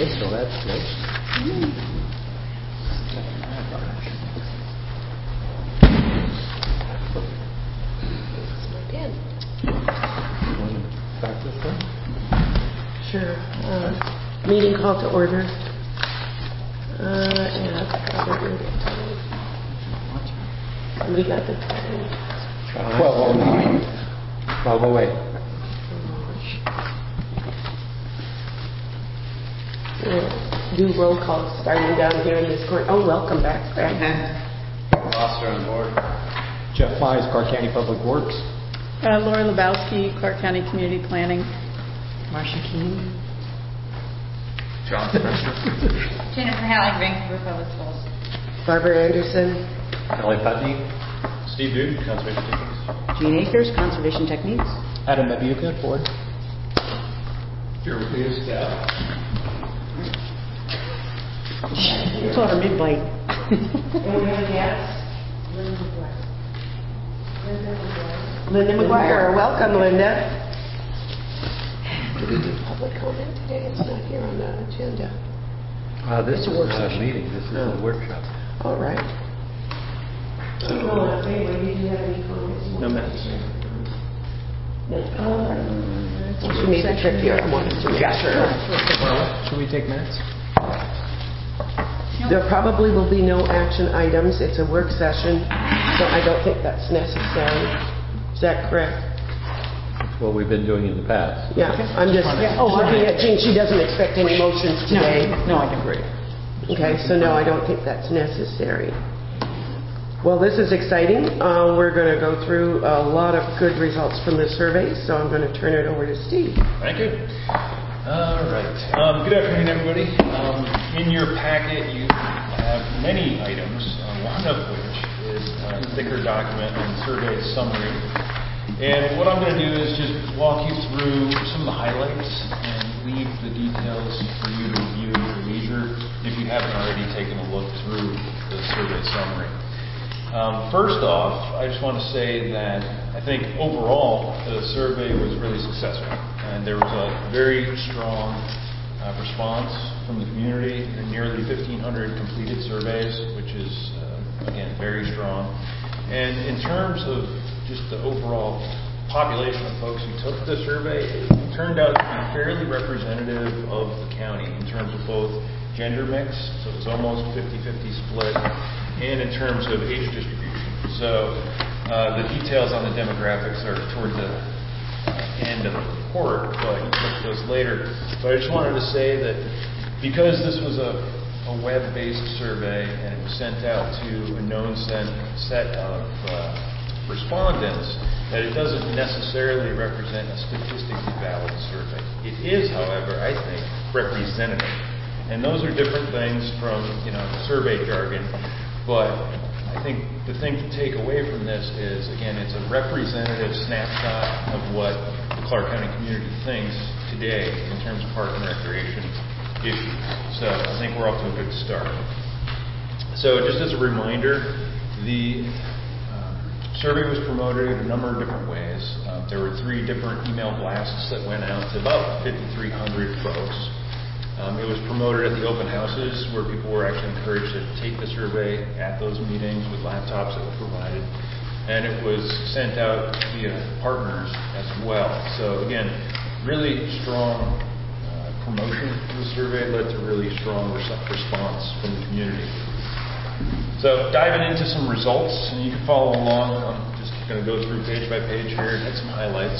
Okay, so that's good. Start this one? Sure. Meeting call to order. We got the 12:09. 12:08. Do roll calls starting down here in this corner. Oh, welcome back, Greg. Foster on board. Jeff Mize, Clark County Public Works. Laura Lebowski, Clark County Community Planning. Marcia Keene. John Spencer. Jennifer Halleck, Vancouver Public Schools. Barbara Anderson. Ellie Putney. Steve Dude, Conservation Techniques. Gene Akers, Conservation Techniques. Adam Mabuka, Board. Jeremy Pierce, staff. You caught her mid-bite. And we have a guest. Linda McGuire. Welcome, Linda. Did we do public comment today? It's not here on the agenda. This is not a meeting. This is a workshop. All right. Anyway, did you have any comments? No minutes. She made the trip here. I wanted to make sure. Should we take minutes? There probably will be no action items. It's a work session, so I don't think that's necessary. Is that correct? That's what we've been doing in the past. Yeah, I'm just looking at Jean. She doesn't expect any motions today. No, I agree. Okay, so no, I don't think that's necessary. Well, this is exciting. We're going to go through a lot of good results from the survey, so I'm going to turn it over to Steve. Thank you. All right. Good afternoon, everybody. In your packet, you have many items, one of which is a thicker document on the survey summary. And what I'm going to do is just walk you through some of the highlights and leave the details for you to review at your leisure if you haven't already taken a look through the survey summary. First off, I just want to say that I think overall the survey was really successful, and there was a very strong response from the community. Nearly 1,500 completed surveys, which is again very strong. And in terms of just the overall population of folks who took the survey, it turned out to be fairly representative of the county in terms of both gender mix, so it was almost 50-50 split, and in terms of age distribution. So the details on the demographics are toward the end of the report, but you can look at those later. But I just wanted to say that because this was a web-based survey and it was sent out to a known set of respondents, that it doesn't necessarily represent a statistically valid survey. It is, however, I think, representative. And those are different things from, survey jargon. But I think the thing to take away from this is, again, it's a representative snapshot of what the Clark County community thinks today in terms of park and recreation issues. So I think we're off to a good start. So just as a reminder, the survey was promoted in a number of different ways. There were 3 different email blasts that went out to about 5,300 folks. It was promoted at the open houses where people were actually encouraged to take the survey at those meetings with laptops that were provided. And it was sent out via partners as well. So again, really strong promotion of the survey led to really strong response from the community. So diving into some results, and you can follow along. I'm just going to go through page by page here and hit some highlights.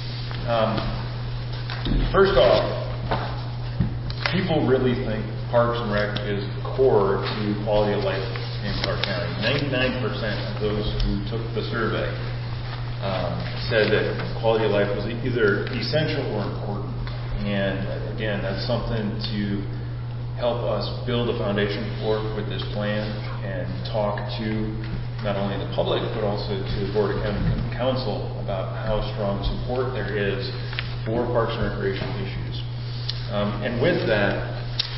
First off, people really think Parks and Rec is core to quality of life in Clark County. 99% of those who took the survey said that quality of life was either essential or important. And again, that's something to help us build a foundation for with this plan and talk to not only the public but also to the Board of County Council about how strong support there is for Parks and Recreation issues. And with that,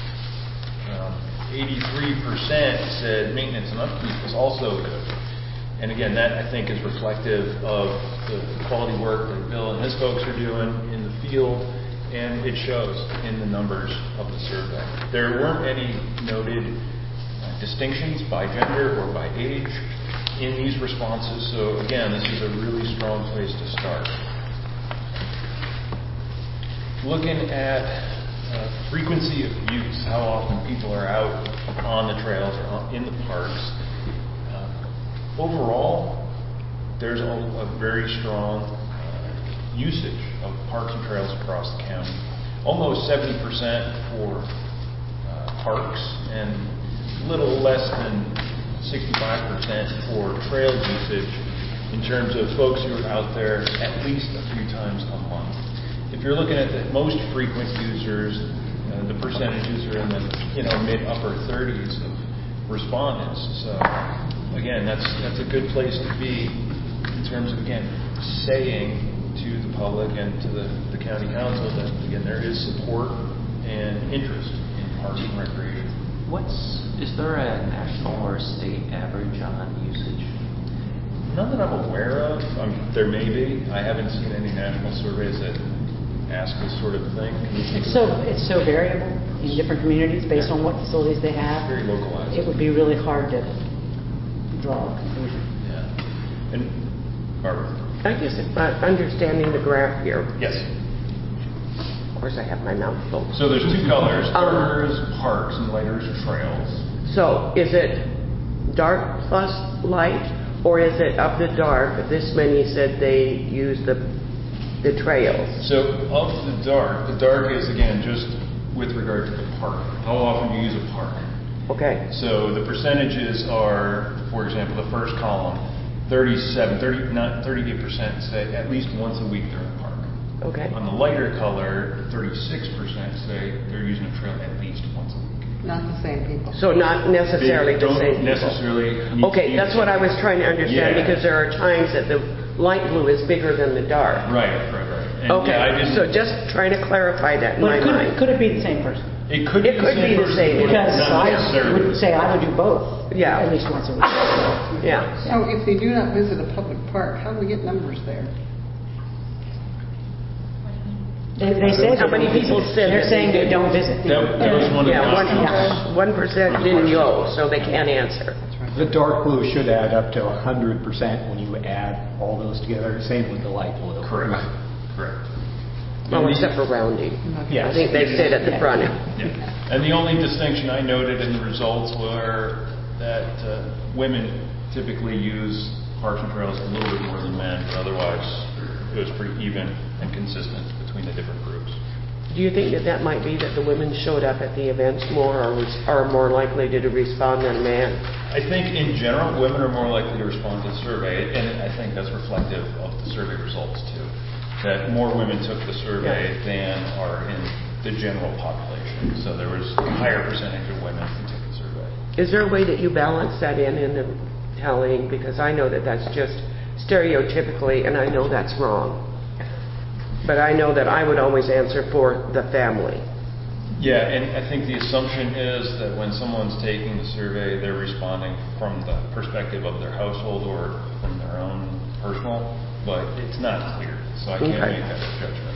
83% said maintenance and upkeep was also good. And again, that I think is reflective of the quality work that Bill and his folks are doing in the field, and it shows in the numbers of the survey. There weren't any noted distinctions by gender or by age in these responses, so again, this is a really strong place to start. Looking at frequency of use, how often people are out on the trails or in the parks. Overall, there's a very strong usage of parks and trails across the county. Almost 70% for parks and a little less than 65% for trail usage in terms of folks who are out there at least a few times a month. If you're looking at the most frequent users, the percentages are in the mid-upper 30s of respondents. So again, that's a good place to be in terms of, again, saying to the public and to the county council that, again, there is support and interest in parks and recreation. Is there a national or state average on usage? None that I'm aware of. There may be. I haven't seen any national surveys that ask this sort of thing. It's so variable in different communities based on what facilities they have. Very localized. It would be really hard to draw a conclusion. Yeah. And Barbara? I guess understanding the graph here. Yes. Of course, I have my mouth full. So there's two colors. Darker is parks and lighter is trails. So is it dark plus light, or is it of the dark? This many said they use the trails. So of the dark is, again, just with regard to the park. How often do you use a park? Okay. So the percentages are, for example, the first column, 38% say at least once a week they're in a park. Okay. On the lighter color, 36% say they're using a trail at least once a week. Not the same people. So not necessarily They the don't same people. necessarily. Okay, that's what I was trying to understand, Yeah. because there are times that the light blue is bigger than the dark. Right. And Okay, yeah, I didn't, so just trying to clarify that in my mind. Could it be the same person? it could be it could be the person, same. but Because not I necessarily. would say I would do both. Yeah. At least once a week. Yeah. So if they do not visit a public park, how do we get numbers there? They say How many people said they're that saying they they don't visit. That was one of the Yeah, options. 1% didn't go, so they can't answer. The dark blue should add up to 100% when you add all those together. Same with the light blue. Correct. Well, And except for rounding. Yes. I think they said at the front. Yeah. And the only distinction I noted in the results were that women typically use parks and trails a little bit more than men, but otherwise it was pretty even and consistent between the different groups. Do you think that might be that the women showed up at the events more, or are more likely to respond than men? I think in general, women are more likely to respond to the survey, and I think that's reflective of the survey results too. That more women took the survey than are in the general population. So there was a higher percentage of women who took the survey. Is there a way that you balance that in the tallying? Because I know that that's just stereotypically, and I know that's wrong. But I know that I would always answer for the family. Yeah, and I think the assumption is that when someone's taking the survey, they're responding from the perspective of their household or from their own personal, but it's not clear, so I can't make that judgment.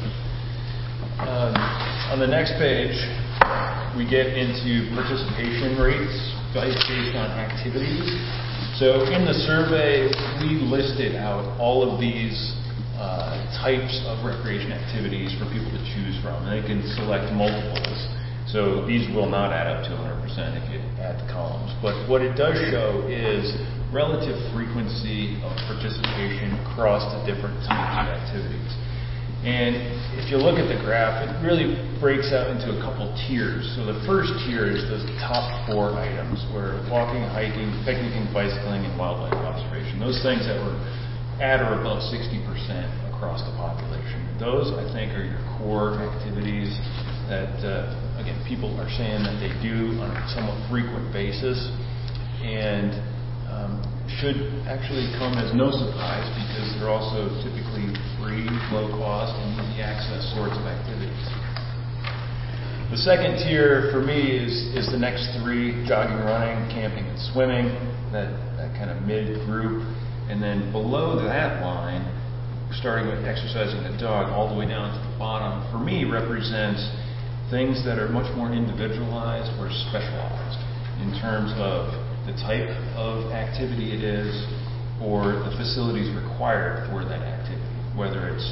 On the next page, we get into participation rates based on activities. So in the survey, we listed out all of these types of recreation activities for people to choose from, and they can select multiples. So these will not add up to 100% if you add the columns. But what it does show is relative frequency of participation across the different types of activities. And if you look at the graph, it really breaks out into a couple tiers. So the first tier is the top 4 items, where walking, hiking, picnicking, bicycling, and wildlife observation. Those things that were at or above 60% across the population. Those, I think, are your core activities that, again, people are saying that they do on a somewhat frequent basis, and should actually come as no surprise because they're also typically free, low cost, and easy access sorts of activities. The second tier for me is the next 3: jogging, running, camping, and swimming, that kind of mid group. And then below that line, starting with exercising the dog all the way down to the bottom, for me represents things that are much more individualized or specialized in terms of the type of activity it is or the facilities required for that activity, whether it's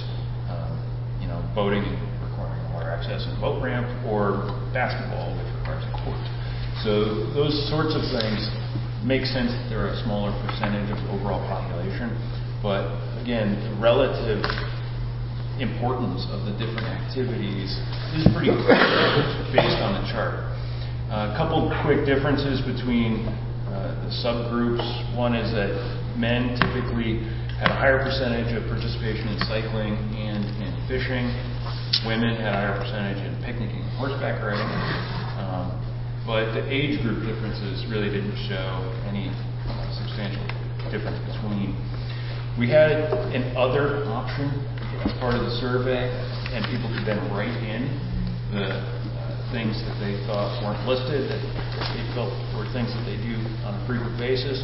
boating requiring water access and boat ramp or basketball which requires a court. So those sorts of things make sense that they're a smaller percentage of the overall population, but again, the relative importance of the different activities is pretty clear based on the chart. A couple quick differences between the subgroups. One is that men typically had a higher percentage of participation in cycling and in fishing. Women had a higher percentage in picnicking and horseback riding. But the age group differences really didn't show any substantial difference between. We had an other option as part of the survey, and people could then write in the things that they thought weren't listed, that they felt were things that they do on a frequent basis.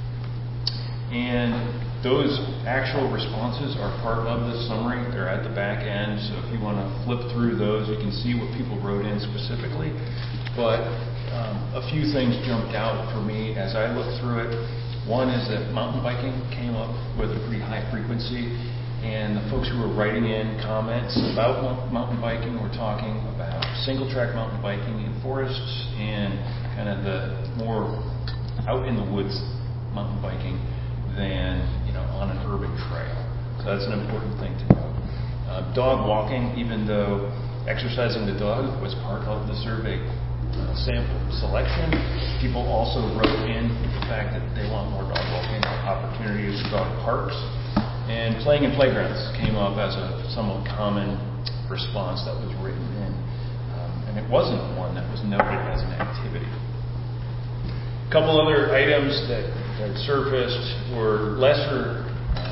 And those actual responses are part of the summary. They're at the back end, so if you want to flip through those, you can see what people wrote in specifically. But a few things jumped out for me as I looked through it. One is that mountain biking came up with a pretty high frequency, and the folks who were writing in comments about mountain biking were talking about single-track mountain biking in forests and kind of the more out in the woods mountain biking than on an urban trail. So that's an important thing to note. Dog walking, even though exercising the dog was part of the survey sample selection, people also wrote in the fact that they want more dog walking opportunities, dog parks, and playing in playgrounds came up as a somewhat common response that was written in. And it wasn't one that was noted as an activity. A couple other items that surfaced were lesser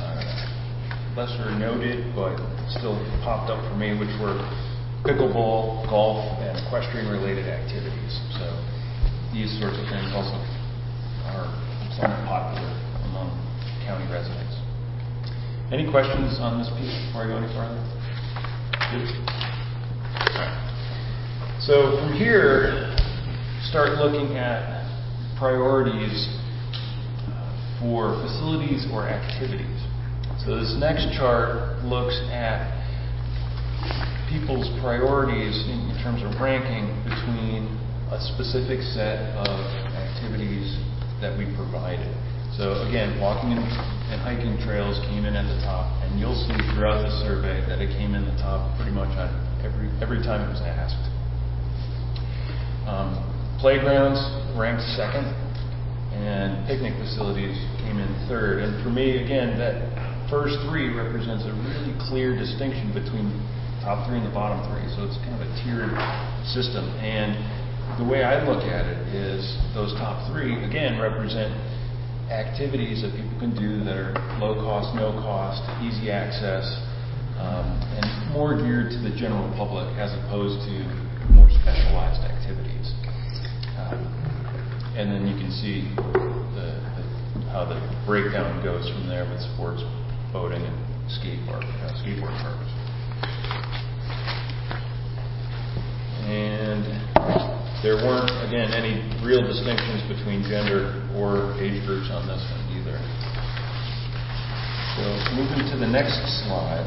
noted, but still popped up for me, which were pickleball, golf, and equestrian-related activities. So these sorts of things also are somewhat popular among county residents. Any questions on this piece before I go any further? Good. All right. So from here, start looking at priorities for facilities or activities. So this next chart looks at people's priorities in terms of ranking between a specific set of activities that we provided. So again, walking and hiking trails came in at the top, and you'll see throughout the survey that it came in the top pretty much on every time it was asked. Playgrounds ranked second, and picnic facilities came in third. And for me, again, that first three represents a really clear distinction between top three and the bottom three. So it's kind of a tiered system. And the way I look at it is those top three, again, represent activities that people can do that are low cost, no cost, easy access, and more geared to the general public as opposed to more specialized activities. And then you can see how the breakdown goes from there with sports, boating, and skateboard parks. And there weren't, again, any real distinctions between gender or age groups on this one either. So moving to the next slide.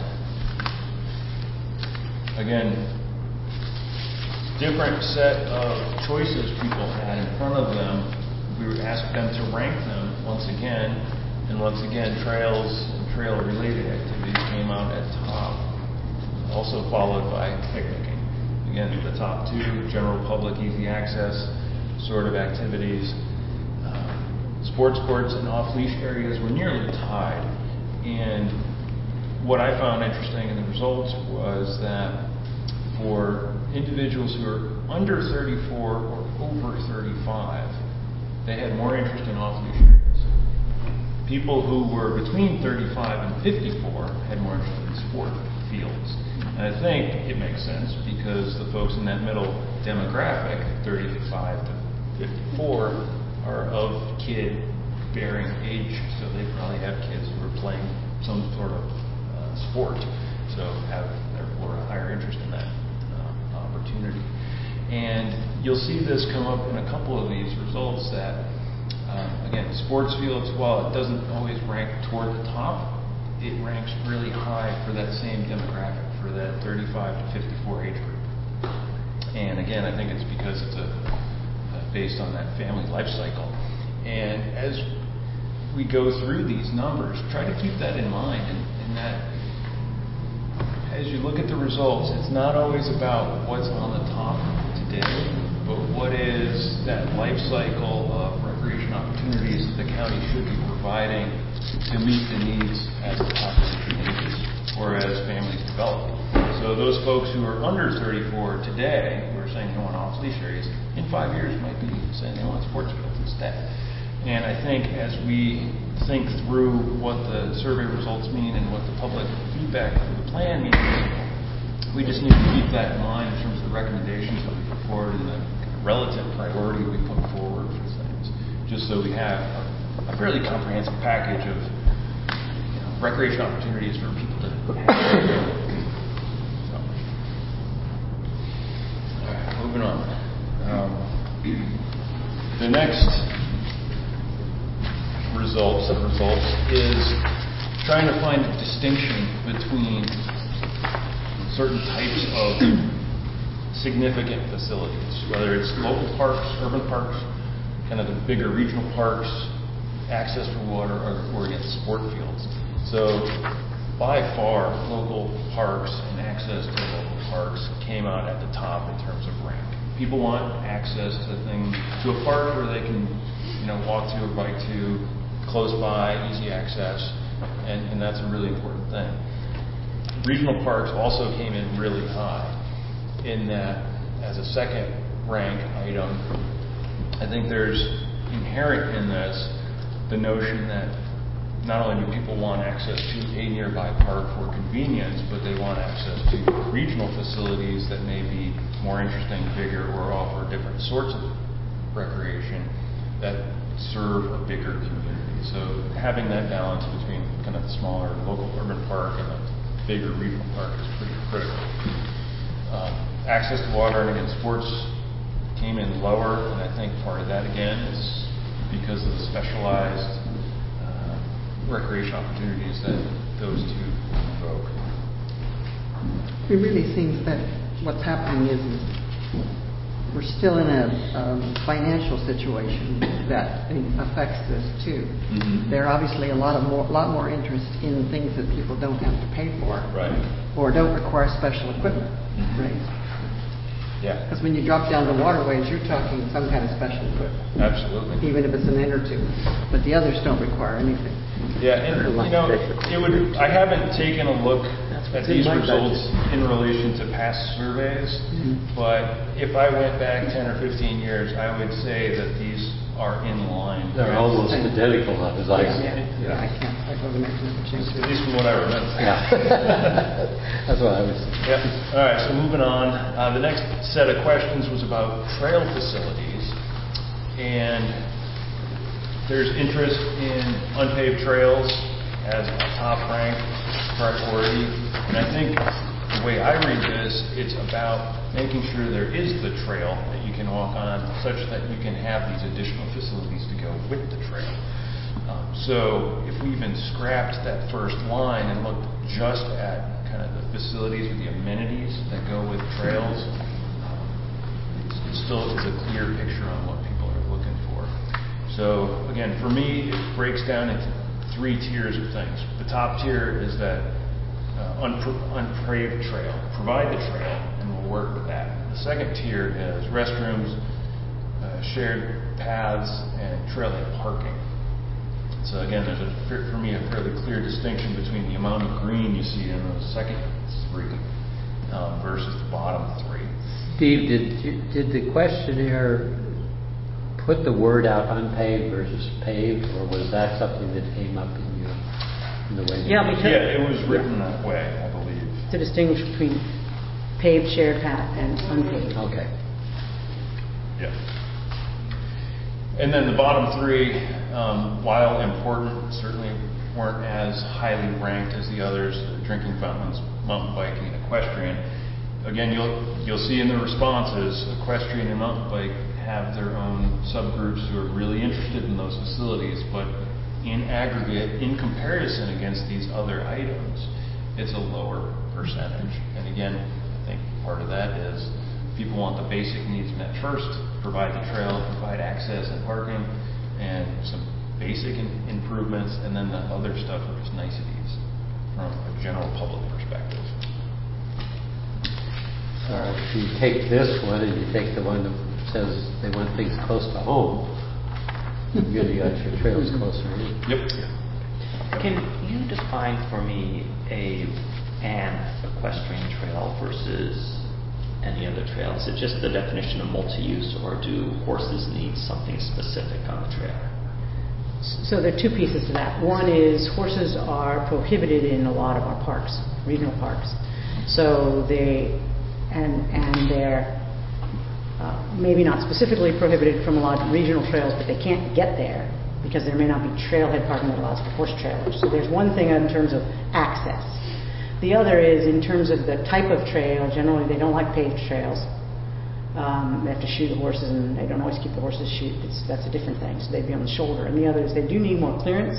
Again, different set of choices people had in front of them. We would ask them to rank them once again, and once again, trails and trail-related activities came out at top, also followed by picnicking. Again, the top two, general public, easy access sort of activities. Sports courts and off-leash areas were nearly tied. And what I found interesting in the results was that for individuals who are under 34 or over 35, they had more interest in off-leash areas. People who were between 35 and 54 had more interest in sport fields. And I think it makes sense because the folks in that middle demographic, 35 to 54, are of kid-bearing age, so they probably have kids who are playing some sort of sport, so have therefore a higher interest in that opportunity. And you'll see this come up in a couple of these results that, again, sports fields, while it doesn't always rank toward the top, it ranks really high for that same demographic, for that 35 to 54 age group. And again, I think it's because it's based on that family life cycle. And as we go through these numbers, try to keep that in mind, and that as you look at the results, it's not always about what's on the top today, but what is that life cycle of recreation opportunities that the county should be providing to meet the needs as the population ages or as families develop. So those folks who are under 34 today, who are saying they want off-leash areas, in 5 years might be saying they want sports fields instead. And I think as we think through what the survey results mean and what the public feedback for the plan means, we just need to keep that in mind in terms of the recommendations that we put forward and the relative priority we put forward for things, just so we have a fairly comprehensive package of recreation opportunities for people to have. So, all right, moving on. The next set of results is trying to find a distinction between certain types of significant facilities, whether it's local parks, urban parks, kind of the bigger regional parks, access to water, or again, sport fields. So by far, local parks and access to local parks came out at the top in terms of rank. People want access to a park where they can, walk to or bike to, close by, easy access, and that's a really important thing. Regional parks also came in really high in that as a second rank item. I think there's inherent in this the notion that not only do people want access to a nearby park for convenience, but they want access to regional facilities that may be more interesting, bigger, or offer different sorts of recreation that serve a bigger community. So having that balance between kind of the smaller local urban park and the bigger regional park is pretty critical. Access to water and again, sports came in lower, and I think part of that again is because of the specialized recreation opportunities that those two evoke. It really seems that what's happening is we're still in a financial situation that affects this too. Mm-hmm. There are obviously a lot more interest in things that people don't have to pay for, right, or don't require special equipment, mm-hmm. right? Yeah. Because when you drop down the waterways, you're talking some kind of special equipment. Absolutely. Even if it's an inch or two, but the others don't require anything. Yeah, and I haven't taken a look at these results in relation to past surveys, mm-hmm. but if I went back 10 or 15 years, I would say that these are in line. They're almost identical, as I see. Yeah, I don't imagine it would change. At least from what I remember. Yeah. That's what I would say. Yep. All right, so moving on. The next set of questions was about trail facilities, and there's interest in unpaved trails as a top rank priority, and I think the way I read this, it's about making sure there is the trail that you can walk on such that you can have these additional facilities to go with the trail. So if we even scrapped that first line and looked just at kind of the facilities or the amenities that go with trails, it still is a clear picture on what people are looking for. So again, for me, it breaks down into 3 tiers of things. The top tier is that unpaved trail. Provide the trail, and we'll work with that. The second tier is restrooms, shared paths, and trailhead parking. So again, there's for me a fairly clear distinction between the amount of green you see in those second 3 versus the bottom 3. Steve, did the questionnaire put the word out unpaved versus paved, or was that something that came up in the way? Yeah, it was written that way, I believe. To distinguish between paved, shared path, and unpaved. Okay. Yeah. And then the bottom 3, while important, certainly weren't as highly ranked as the others: drinking fountains, mountain biking, equestrian. again, you'll see in the responses, equestrian and mountain bike have their own subgroups who are really interested in those facilities, but in aggregate, in comparison against these other items, it's a lower percentage. And again, I think part of that is people want the basic needs met first, provide the trail, provide access and parking, and some basic improvements, and then the other stuff are just niceties from a general public perspective. So if you take this one and you take the one that says they want things close to home, you got your trails closer in. Yep. Can you define for me an equestrian trail versus any other trail? Is it just the definition of multi-use, or do horses need something specific on the trail? So there are two pieces to that. One is horses are prohibited in a lot of our parks, regional parks. So they're maybe not specifically prohibited from a lot of regional trails, but they can't get there because there may not be trailhead parking that allows for horse trailers. So there's one thing in terms of access. The other is in terms of the type of trail. Generally, they don't like paved trails. They have to shoe the horses, and they don't always keep the horses shoed. That's a different thing. So they'd be on the shoulder. And the other is they do need more clearance.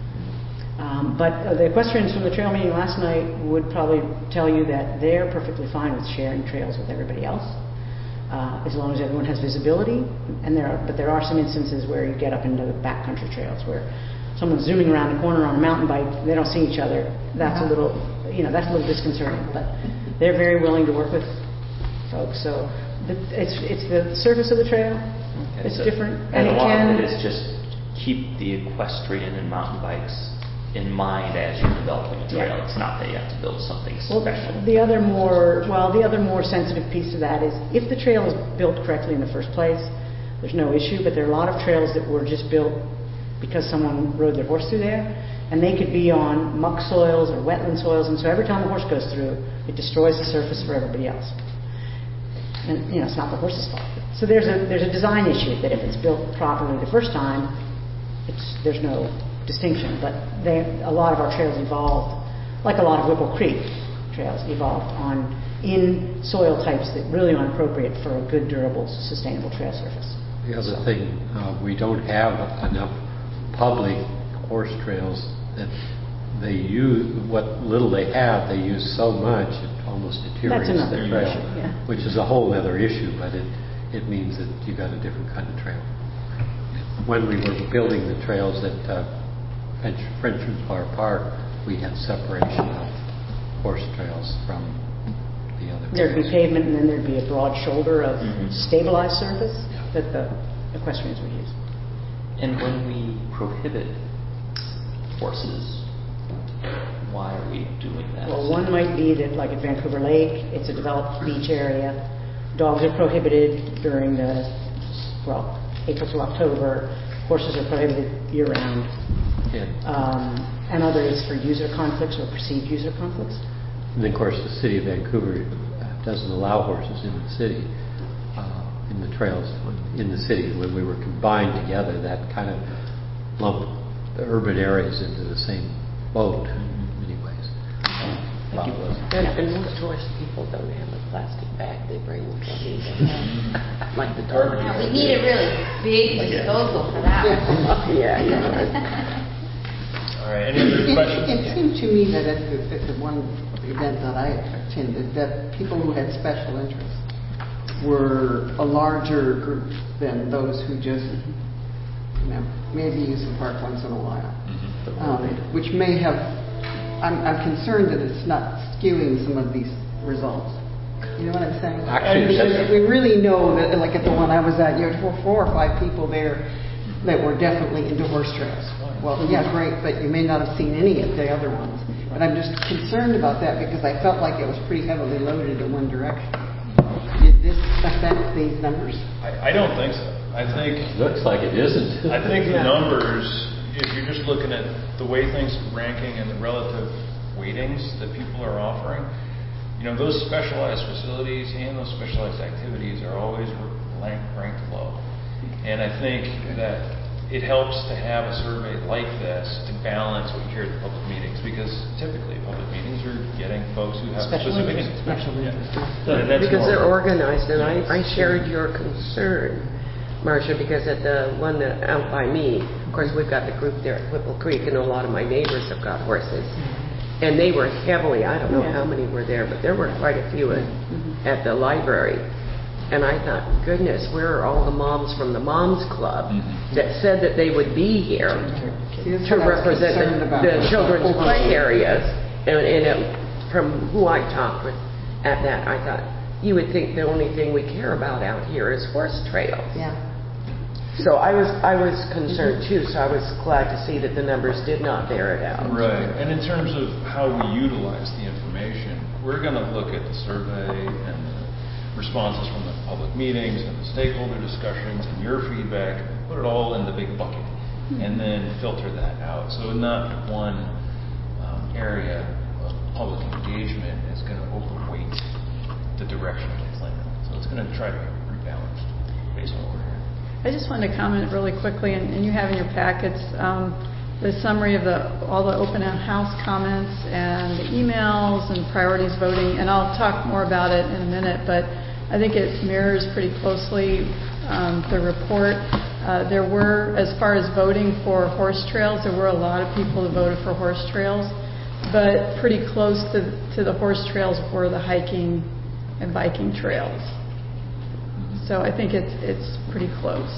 But the equestrians from the trail meeting last night would probably tell you that they're perfectly fine with sharing trails with everybody else, as long as everyone has visibility. But there are some instances where you get up into the backcountry trails where someone's zooming around a corner on a mountain bike, they don't see each other. That's a little disconcerting. But they're very willing to work with folks. So it's the surface of the trail. Okay, it's different, and it a lot can. of it is just keep the equestrian and mountain bikes in mind as you're developing a trail. Yeah. It's not that you have to build something Well, special. the other more sensitive piece to that is if the trail is built correctly in the first place, there's no issue. But there are a lot of trails that were just built because someone rode their horse through there, and they could be on muck soils or wetland soils, and so every time a horse goes through, it destroys the surface for everybody else. And it's not the horse's fault. So there's a design issue that if it's built properly the first time, there's no distinction. But a lot of our trails evolved, like a lot of Whipple Creek trails evolved in soil types that really aren't appropriate for a good, durable, sustainable trail surface. The other thing, we don't have enough public horse trails that they use. What little they have, they use so much it almost deteriorates That's another the trail, issue, yeah. which is a whole other issue. But it means that you got a different kind of trail. When we were building the trails at Frenchman's Bar Park, we had separation of horse trails from the other There'd be trails. pavement, and then there'd be a broad shoulder of stabilized surface that the equestrians would use. And when we prohibit horses, why are we doing that? Well, one might be that, like at Vancouver Lake, it's a developed beach area. Dogs are prohibited during April to October. Horses are prohibited year-round. Yeah. And others for user conflicts or perceived user conflicts. And of course, the city of Vancouver doesn't allow horses in the city, in the trails in the city. When we were combined together, that kind of lumped the urban areas into the same boat in many ways. And most tourist people don't have a plastic bag they bring with them. Like the dog. Yeah, we need a really big disposal for that one. Yeah. All right, any other questions? It seemed to me that at the one event that I attended, that people who had special interests were a larger group than those who just, maybe use the park once in a while. Which may have, I'm concerned that it's not skewing some of these results. You know what I'm saying? Actually, we really know that, like at the one I was at, you had 4 or 5 people there that were definitely into horse trails. Well, yeah, great, but you may not have seen any of the other ones. But I'm just concerned about that because I felt like it was pretty heavily loaded in one direction. Did this affect these numbers? I don't think so. I think looks like it isn't. I think the numbers, if you're just looking at the way things are ranking and the relative weightings that people are offering, those specialized facilities and those specialized activities are always ranked low. And I think that it helps to have a survey like this to balance what you hear at the public meetings, because typically public meetings are getting folks who have specific interest. Because they're organized, and I shared your concern, Marcia, because at the one that out by me, of course, we've got the group there at Whipple Creek, and a lot of my neighbors have got horses. And they were heavily, I don't know how many were there, but there were quite a few at the library. And I thought, goodness, where are all the moms from the Moms Club that said that they would be here to represent the children's play areas? From who I talked with at that, I thought, you would think the only thing we care about out here is horse trails. Yeah. So I was concerned too, so I was glad to see that the numbers did not bear it out. Right, and in terms of how we utilize the information, we're going to look at the survey and the responses from the public meetings and the stakeholder discussions and your feedback, put it all in the big bucket, and then filter that out. So not one area of public engagement is going to overweight the direction of the plan. So it's going to try to be rebalanced based on what we're hearing. I just wanted to comment really quickly, and you have in your packets the summary of all the open house comments and the emails and priorities voting, and I'll talk more about it in a minute, but I think it mirrors pretty closely the report. There were, as far as voting for horse trails, there were a lot of people who voted for horse trails, but pretty close to the horse trails were the hiking and biking trails. So I think it's pretty close.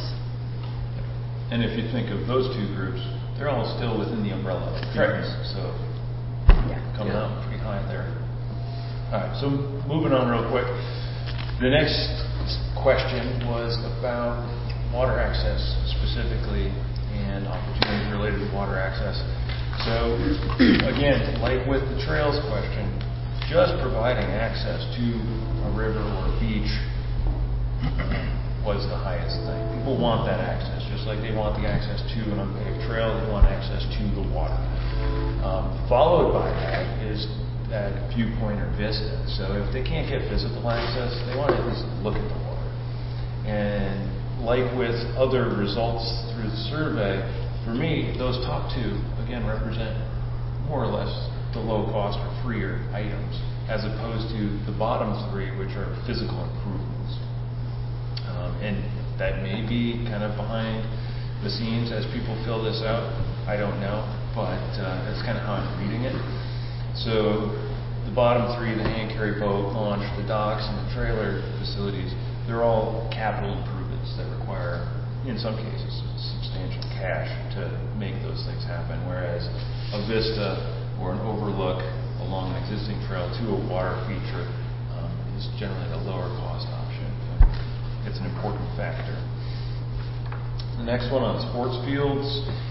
And if you think of those two groups, they're all still within the umbrella of trails, so coming out pretty high there. All right, so moving on real quick. The next question was about water access specifically and opportunities related to water access. So again, like with the trails question, just providing access to a river or a beach was the highest thing. People want that access, just like they want the access to an unpaved trail, they want access to the water. Followed by that is that viewpoint or vista. So if they can't get physical access, they want to at least look at the water. And like with other results through the survey, for me, those top two, again, represent more or less the low cost or freer items, as opposed to the bottom three, which are physical improvements. And that may be kind of behind the scenes as people fill this out. I don't know, but that's kind of how I'm reading it. So the bottom three, the hand carry boat launch, the docks, and the trailer facilities, they're all capital improvements that require, in some cases, substantial cash to make those things happen. Whereas a vista or an overlook along an existing trail to a water feature is generally a lower cost option. It's an important factor. The next one on sports fields,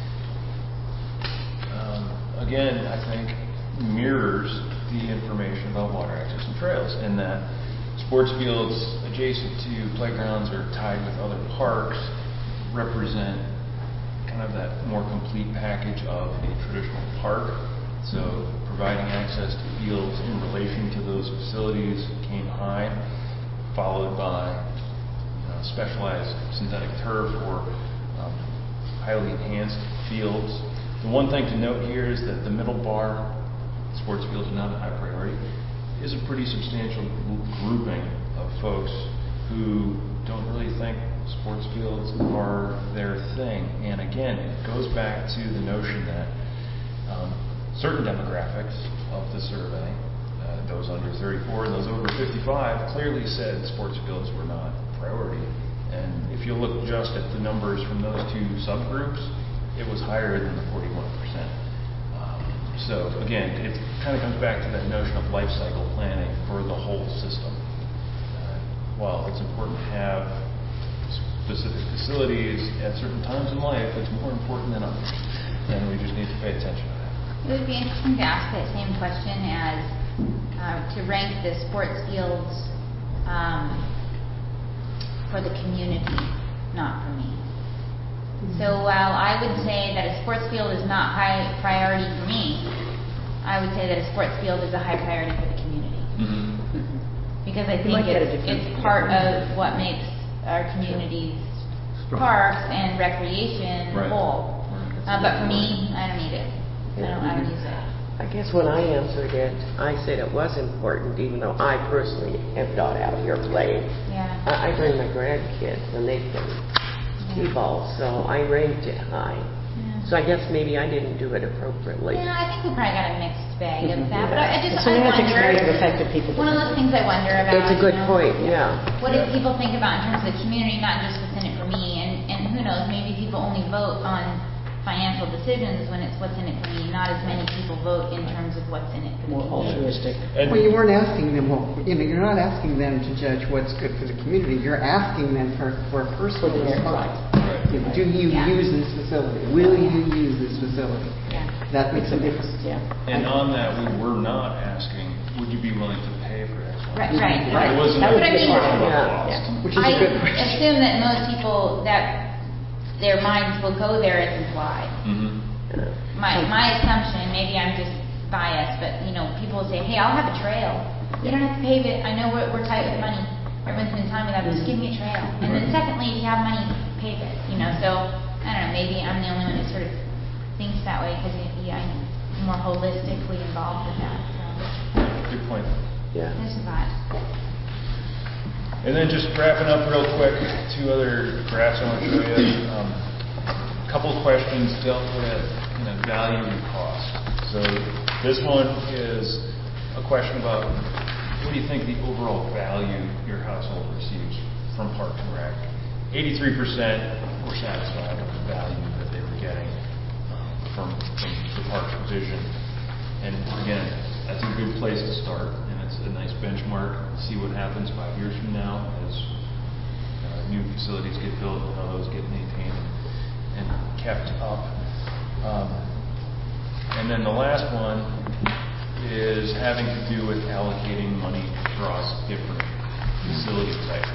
again, I think mirrors the information about water access and trails in that sports fields adjacent to playgrounds or tied with other parks represent kind of that more complete package of a traditional park. So providing access to fields in relation to those facilities came high, followed by specialized synthetic turf or highly enhanced fields. The one thing to note here is that the middle bar, sports fields are not a high priority, is a pretty substantial grouping of folks who don't really think sports fields are their thing. And again, it goes back to the notion that certain demographics of the survey, those under 34 and those over 55, clearly said sports fields were not a priority. And if you look just at the numbers from those two subgroups, it was higher than the 41%. So again, it kind of comes back to that notion of life cycle planning for the whole system. While it's important to have specific facilities at certain times in life, it's more important than others. And we just need to pay attention to that. It would be interesting to ask that same question as to rank the sports fields for the community, not for me. So while I would say that a sports field is not high priority for me, I would say that a sports field is a high priority for the community. Because I think it's part of what makes our communities parks and recreation Right. whole. But for me, I don't need it. I don't use it. I guess when I answered it, I said it was important, even though I personally am not out here playing. Yeah. I bring my grandkids and they play t-ball, so I ranked it high. Yeah. So I guess maybe I didn't do it appropriately. Yeah, I think we probably got a mixed bag of that. But I It's just, something I that's wonder. may have affected people One of those differently. things I wonder about. It's a good you know, point, yeah. What do people think about in terms of the community, not just what's in it for me? And who knows, maybe people only vote on financial decisions when it's what's in it for me. Not as many people vote in terms of what's in it for the More community. altruistic. And Well, you weren't asking them, you're not asking them to judge what's good for the community. You're asking them for a personal For their- response. Right. You know, do you Yeah. use this facility? Will you use this facility? Yeah. That makes a difference. Yeah. And on that, we were not asking, would you be willing to pay for X, Y, Right, Z? right. It wasn't That a would be question fine. of Yeah. cost. Which is I a good question. assume that most people that their minds will go there as implied. Mhm. My assumption, maybe I'm just biased, but people will say, "Hey, I'll have a trail. You don't have to pave it. I know we're tight with money. Everyone's been telling me that. But just give me a trail." And then Right. secondly, if you have money, pave it. So I don't know. Maybe I'm the only one that sort of thinks that way because I'm more holistically involved with that. So Good point. Yeah. there's a thought. And then just wrapping up real quick, two other graphs I want to show you. Couple of questions dealt with value and cost. So this one is a question about what do you think the overall value your household receives from Parks and Rec? 83% were satisfied with the value that they were getting from the park's division. And again, that's a good place to start, and it's a nice benchmark. See what happens 5 years from now as new facilities get built and how those get maintained and kept up. And then the last one is having to do with allocating money across different facility types.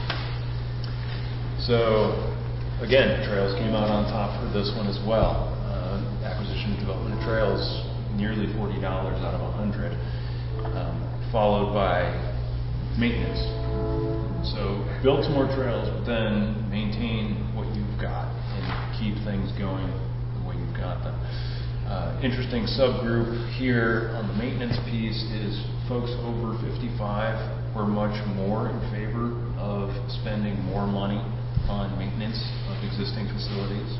So again, trails came out on top for this one as well. Acquisition and development of trails, nearly $40 out of 100, followed by maintenance. So build some more trails, but then maintain what you've got and keep things going the way you've got them. Interesting subgroup here on the maintenance piece is folks over 55 were much more in favor of spending more money on maintenance of existing facilities.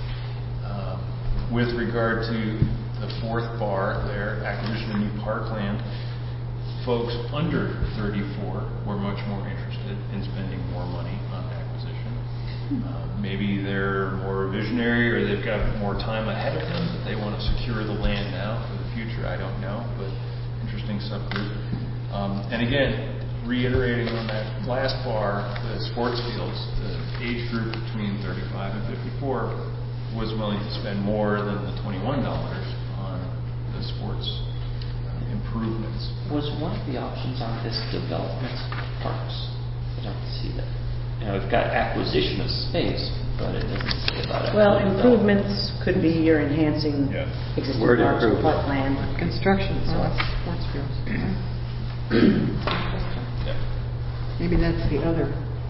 With regard to the fourth bar there, acquisition of new parkland, folks under 34 were much more interested in spending more money on acquisition. Maybe they're more visionary or they've got more time ahead of them, but they want to secure the land now for the future. I don't know, but interesting subgroup. And again, reiterating on that last bar, the sports fields, the age group between 35 and 54 was willing to spend more than the $21 on the sports improvements. Was one of the options on this development parks? I don't see that. We've got acquisition of space, but it doesn't say about it. Well, improvements could be you're enhancing Yeah. existing Word parks or improvement. parkland. Construction, sports fields. Yeah. Maybe that's the other.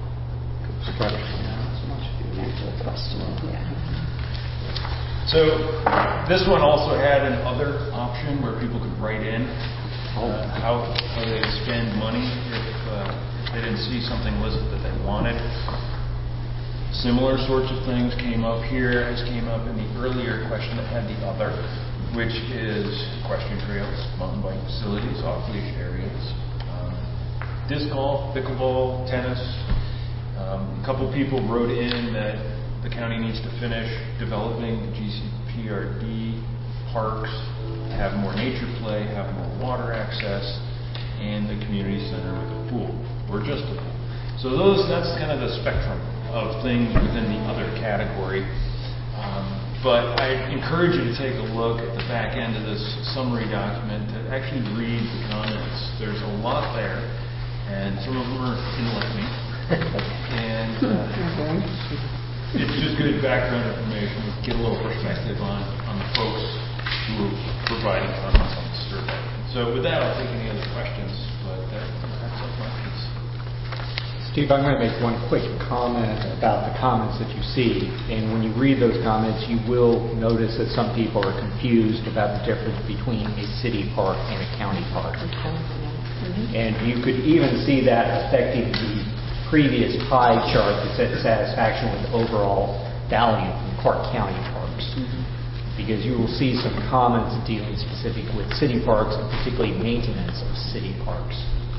So this one also had an other option where people could write in how they spend money if they didn't see something listed that they wanted. Similar sorts of things came up here as came up in the earlier question that had the other, which is equestrian trails, mountain bike facilities, off-leash areas, disc golf, pickleball, tennis. A couple people wrote in that the county needs to finish developing the GCPRD parks, have more nature play, have more water access, and the community center with a pool, or just a pool. So that's kind of the spectrum of things within the other category. But I encourage you to take a look at the back end of this summary document to actually read the comments. There's a lot there, and some of them are enlightening. And it's just good background information. Get a little perspective on the folks who are providing comments on the survey. So with that, I'll take any other questions. But that wraps up my piece. Steve, I'm going to make one quick comment about the comments that you see. And when you read those comments, you will notice that some people are confused about the difference between a city park and a county park. And you could even see that affecting the previous pie chart that said satisfaction with overall value from Clark County parks. Because you will see some comments dealing specific with city parks and particularly maintenance of city parks.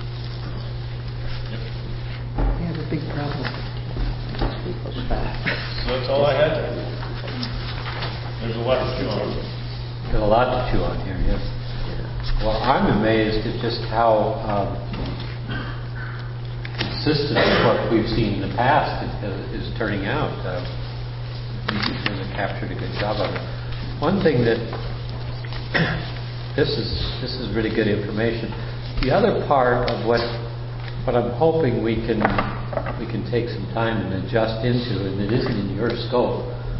We have a big problem. People's back. So that's all I had. There's a lot to chew on. There's a lot to chew on here, yes. Well, I'm amazed at just how consistent what we've seen in the past is turning out. You've captured a good job of it. One thing that this is really good information. The other part of what I'm hoping we can take some time and adjust into, and it isn't in your scope,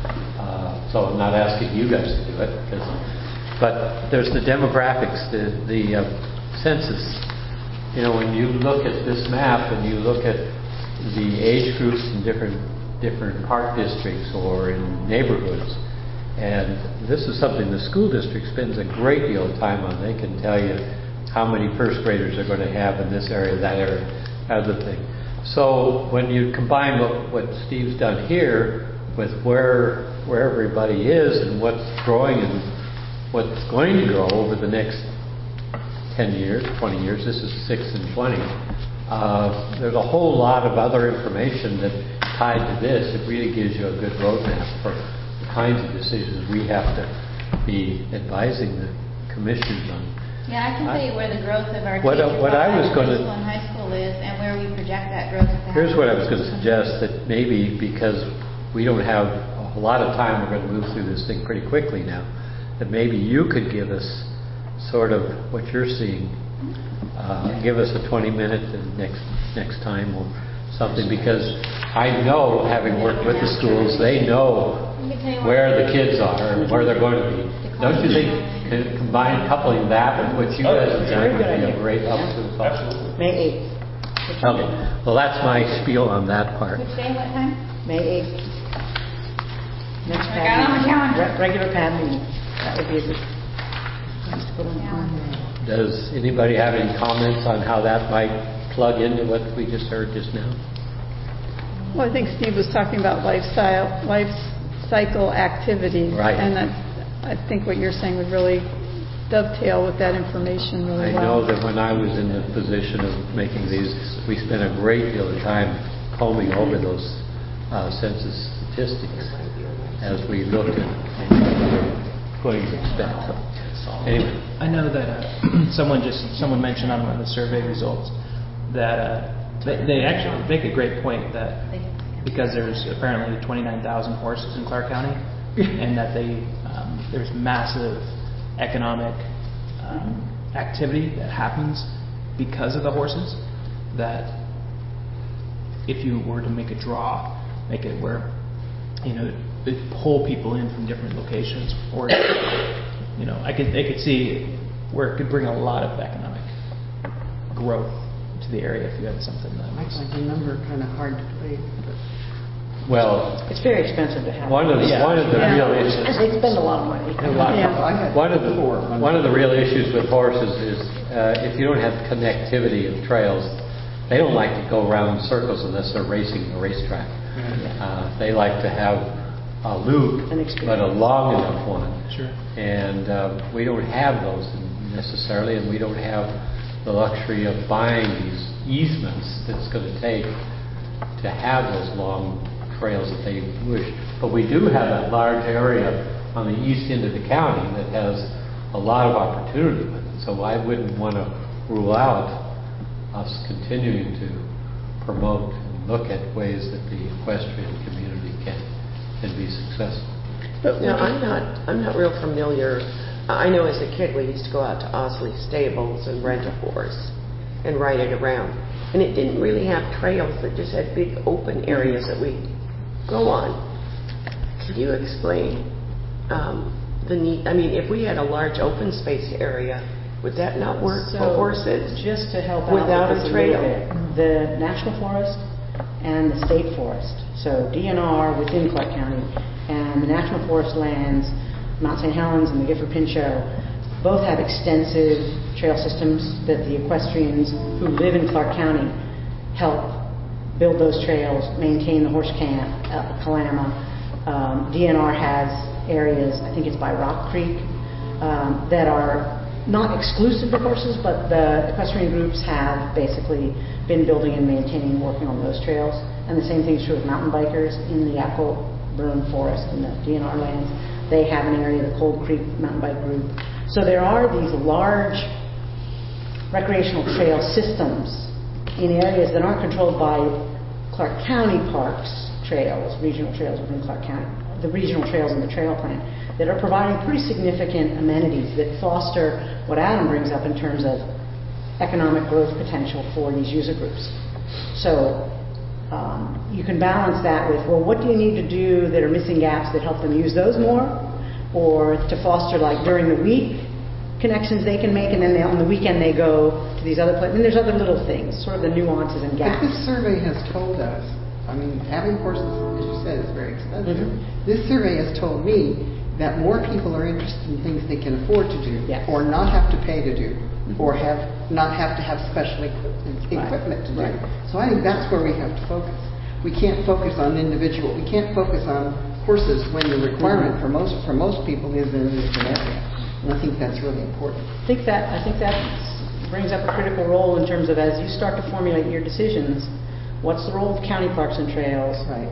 so I'm not asking you guys to do it, but there's the demographics, the census. You know, when you look at this map and you look at the age groups in different park districts or in neighborhoods, and this is something the school district spends a great deal of time on. They can tell you how many first graders are going to have in this area, that area, other thing. So when you combine what Steve's done here with where everybody is and what's growing and what's going to grow over the next 10 years, 20 years, this is 6 and 20, there's a whole lot of other information that tied to this. It really gives you a good roadmap for the kinds of decisions we have to be advising the commissions on. Yeah, I can tell you where the growth of our What I was going to, middle school and high school is, and where we project that growth to happen. Here's what I was going to suggest, that maybe because we don't have a lot of time, we're going to move through this thing pretty quickly now, that maybe you could give us sort of what you're seeing. Give us a 20-minute next time or something, because I know, having worked with the schools, they know where the kids are and where they're going to be. Don't you think coupling that with what you guys have done would be a great help to the folks? May 8th. Okay. Well, that's my spiel on that part. Which day, what time? May 8th. Next I got it on my calendar. Regular PAD meeting. That would be a good place to put on the calendar. Does anybody have any comments on how that might plug into what we just heard just now? Well, I think Steve was talking about life cycle activities. Right. And I think what you're saying would really dovetail with that information really I know well. that when I was in the position of making these, we spent a great deal of time combing over those census statistics as we looked at what we were going to expect. Anyway. I know that someone mentioned on one of the survey results that they actually make a great point that because there's apparently 29,000 horses in Clark County, and that there's massive economic activity that happens because of the horses, that if you were to make a draw, make it where, it pull people in from different locations, or they could see where it could bring a lot of economic growth to the area if you had something that I was. find the number kind of hard to believe. Well, It's very expensive to have. one of the real issues. They spend a lot of money. One of the real issues with horses is if you don't have connectivity of trails, they don't like to go around in circles unless they're racing the racetrack. They like to have a loop, but a long enough one. Sure. And we don't have those necessarily, and we don't have the luxury of buying these easements that's going to take to have those long trails that they wish. But we do have that large area on the east end of the county that has a lot of opportunity with it. So I wouldn't want to rule out us continuing to promote and look at ways that the equestrian community can be successful. But I'm not real familiar. I know as a kid we used to go out to Osley Stables and rent a horse and ride it around. And it didn't really have trails, it just had big open areas that we go on. Could you explain the need? I mean, if we had a large open space area, would that not work for horses? Just to help out without with a this trail? little bit, the National Forest and the state forest. So DNR within Clark County and the National Forest lands, Mount St. Helens and the Gifford-Pinchot, both have extensive trail systems that the equestrians who live in Clark County help build those trails, maintain the horse camp, Kalama. DNR has areas, I think it's by Rock Creek, that are not exclusive to horses, but the equestrian groups have basically been building and maintaining, working on those trails. And the same thing is true with mountain bikers in the Yakko Burn Forest and the DNR lands. They have an area, the Cold Creek Mountain Bike Group. So there are these large recreational trail systems in areas that aren't controlled by Clark County Parks trails, regional trails within Clark County, the regional trails in the trail plan, that are providing pretty significant amenities that foster what Adam brings up in terms of economic growth potential for these user groups. So you can balance that with, well, what do you need to do that are missing gaps that help them use those more, or to foster, like during the week, connections they can make, and then on the weekend they go to these other places. And there's other little things, sort of the nuances and gaps. But this survey has told us, I mean, having horses, as you said, is very expensive. Mm-hmm. This survey has told me that more people are interested in things they can afford to do, yes, or not have to pay to do, or not have to have special equipment to do. Right. So I think that's where we have to focus. We can't focus on individual. We can't focus on horses when the requirement for most people is in an area. And I think that's really important. I think that brings up a critical role in terms of, as you start to formulate your decisions, what's the role of county parks and trails, right,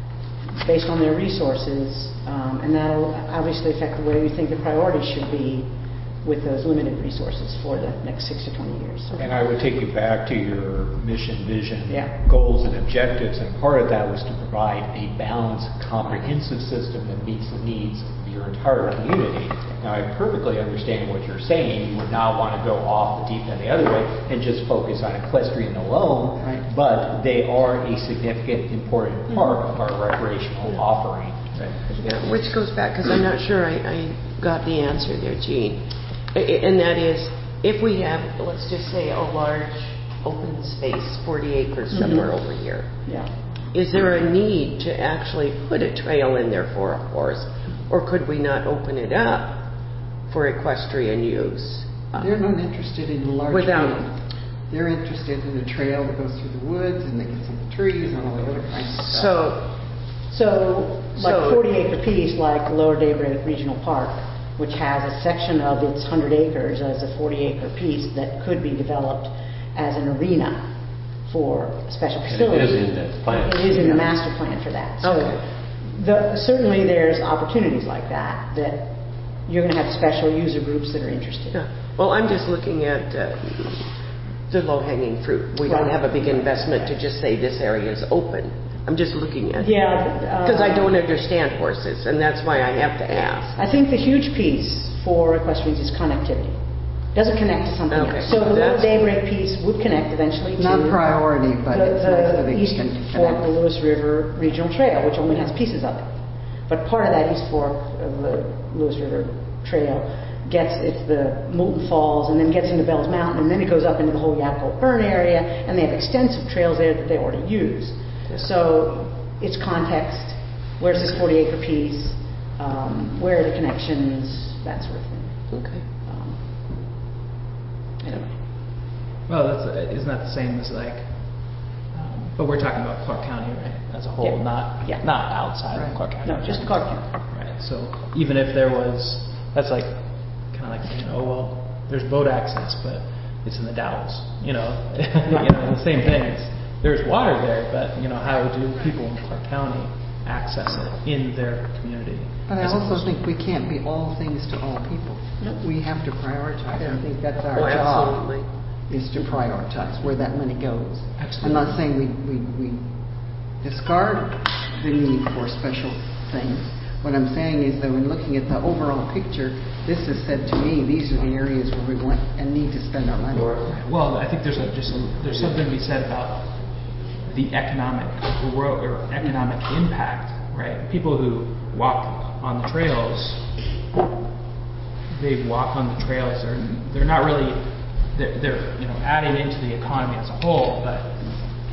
based on their resources, and that'll obviously affect the way we think the priorities should be with those limited resources for the next 6 to 20 years. And I would take you back to your mission, vision, yeah, goals, and objectives, and part of that was to provide a balanced, comprehensive system that meets the needs of your entire community. Now, I perfectly understand what you're saying. You would not want to go off the deep end the other way and just focus on equestrian alone, right, but they are a significant, important part of our recreational offering. Right. Yeah, which goes back, because I'm not sure I got the answer there, Jean. And that is, if we have, let's just say, a large open space, 40 acres somewhere over here, yeah, is there a need to actually put a trail in there for a horse, or could we not open it up for equestrian use? They're not interested in large field. They're interested in a trail that goes through the woods and that gets in the trees and all the other kinds of stuff. So like 40-acre piece, like Lower Daybreak Regional Park, which has a section of its 100 acres as a 40-acre piece that could be developed as an arena for a special facility. It is in that plan. It is in the master plan for that. So certainly there's opportunities like that you're going to have special user groups that are interested. Yeah. Well, I'm just looking at the low-hanging fruit. We don't have a big investment to just say this area is open. I'm just looking at it. Yeah. Because I don't understand horses, and that's why I have to ask. I think the huge piece for equestrians is connectivity. It doesn't connect to something else. So the Lower Daybreak piece would connect eventually to... Not priority, but it's nice that it East can Fork, connect. the Lewis River Regional Trail, which only has pieces of it. But part of that East Fork of the Lewis River Trail it's the Moulton Falls, and then gets into Bell's Mountain, and then it goes up into the whole Yakko Burn area, and they have extensive trails there that they already use. So it's context. Where's this 40-acre piece? Where are the connections? That sort of thing. Okay. Anyway. Well, isn't that the same as like? But we're talking about Clark County, right, as a whole, not outside of Clark County. No, just Clark County. Right. So even if there was, that's like kind of like saying, oh well, there's boat access, but it's in the Dalles. You know, the same thing. There's water there, but how do people in Clark County access it in their community? But I also think we can't be all things to all people. We have to prioritize. I think that's our job, is to prioritize where that money goes. Absolutely. I'm not saying we discard the need for special things. What I'm saying is, though, in looking at the overall picture, this has said to me, these are the areas where we want and need to spend our money. Well, I think there's something to be said about the economic growth or economic impact, right? People who walk on the trails, they walk on the trails. They're not really they're adding into the economy as a whole, but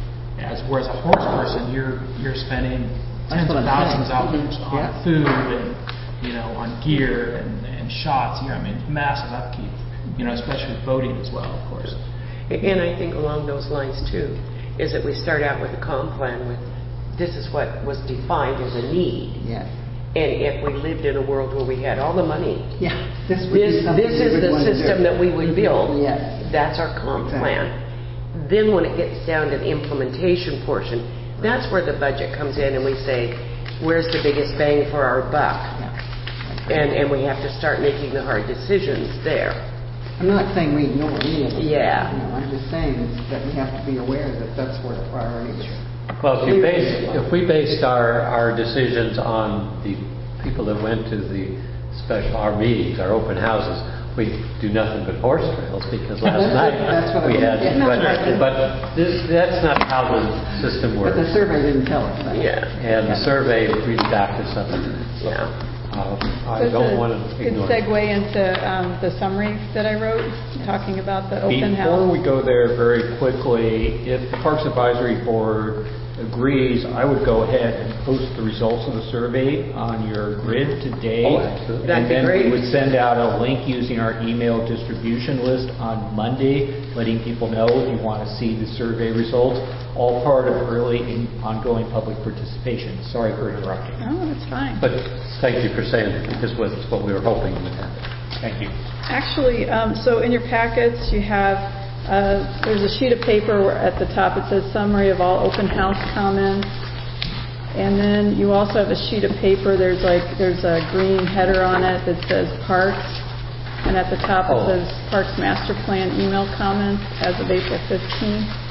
Whereas a horse person, you're spending tens of thousands of dollars on food and on gear and shots. Massive upkeep. Especially with boating as well, of course. And I think along those lines too, is that we start out with a comp plan with this is what was defined as a need. Yes. And if we lived in a world where we had all the money, this would be something this is we would the want to system do. that we would build. Yes. That's our comp plan. Then when it gets down to the implementation portion, that's where the budget comes in and we say, where's the biggest bang for our buck? And we have to start making the hard decisions there. I'm not saying we ignore any of them. Yeah. I'm just saying that we have to be aware that that's where the priority is. Well, if we based our decisions on the people that went to our meetings, our open houses, we do nothing but horse trails because last night we had. That's not how the system works. But the survey didn't tell us that. Yeah. And the survey really backed us up. Yeah. I don't want to ignore Good segue into the summary that I wrote, talking about the open house. Before we go there, very quickly, if the Parks Advisory Board agrees, I would go ahead and post the results of the survey on your grid today. Oh, absolutely. That'd be And then great. we would send out a link using our email distribution list on Monday, letting people know if you want to see the survey results, all part of early and ongoing public participation. Sorry for interrupting. Oh, that's fine. But thank you for saying it because it's what we were hoping would happen. Thank you. Actually, so in your packets you have, there's a sheet of paper where at the top it says summary of all open house comments. And then you also have a sheet of paper, there's a green header on it that says parks. And at the top it says Parks Master Plan email comments as of April 15th.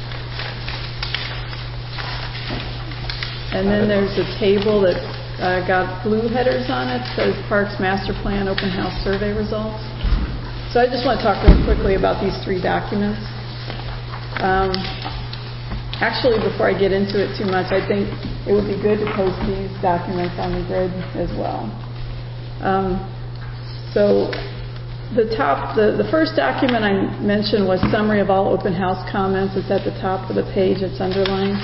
And then there's a table that got blue headers on it, says Parks Master Plan Open House Survey Results. So I just want to talk real quickly about these three documents. Actually, before I get into it too much, I think it would be good to post these documents on the grid as well. So the first document I mentioned was summary of all open house comments. It's at the top of the page. It's underlined.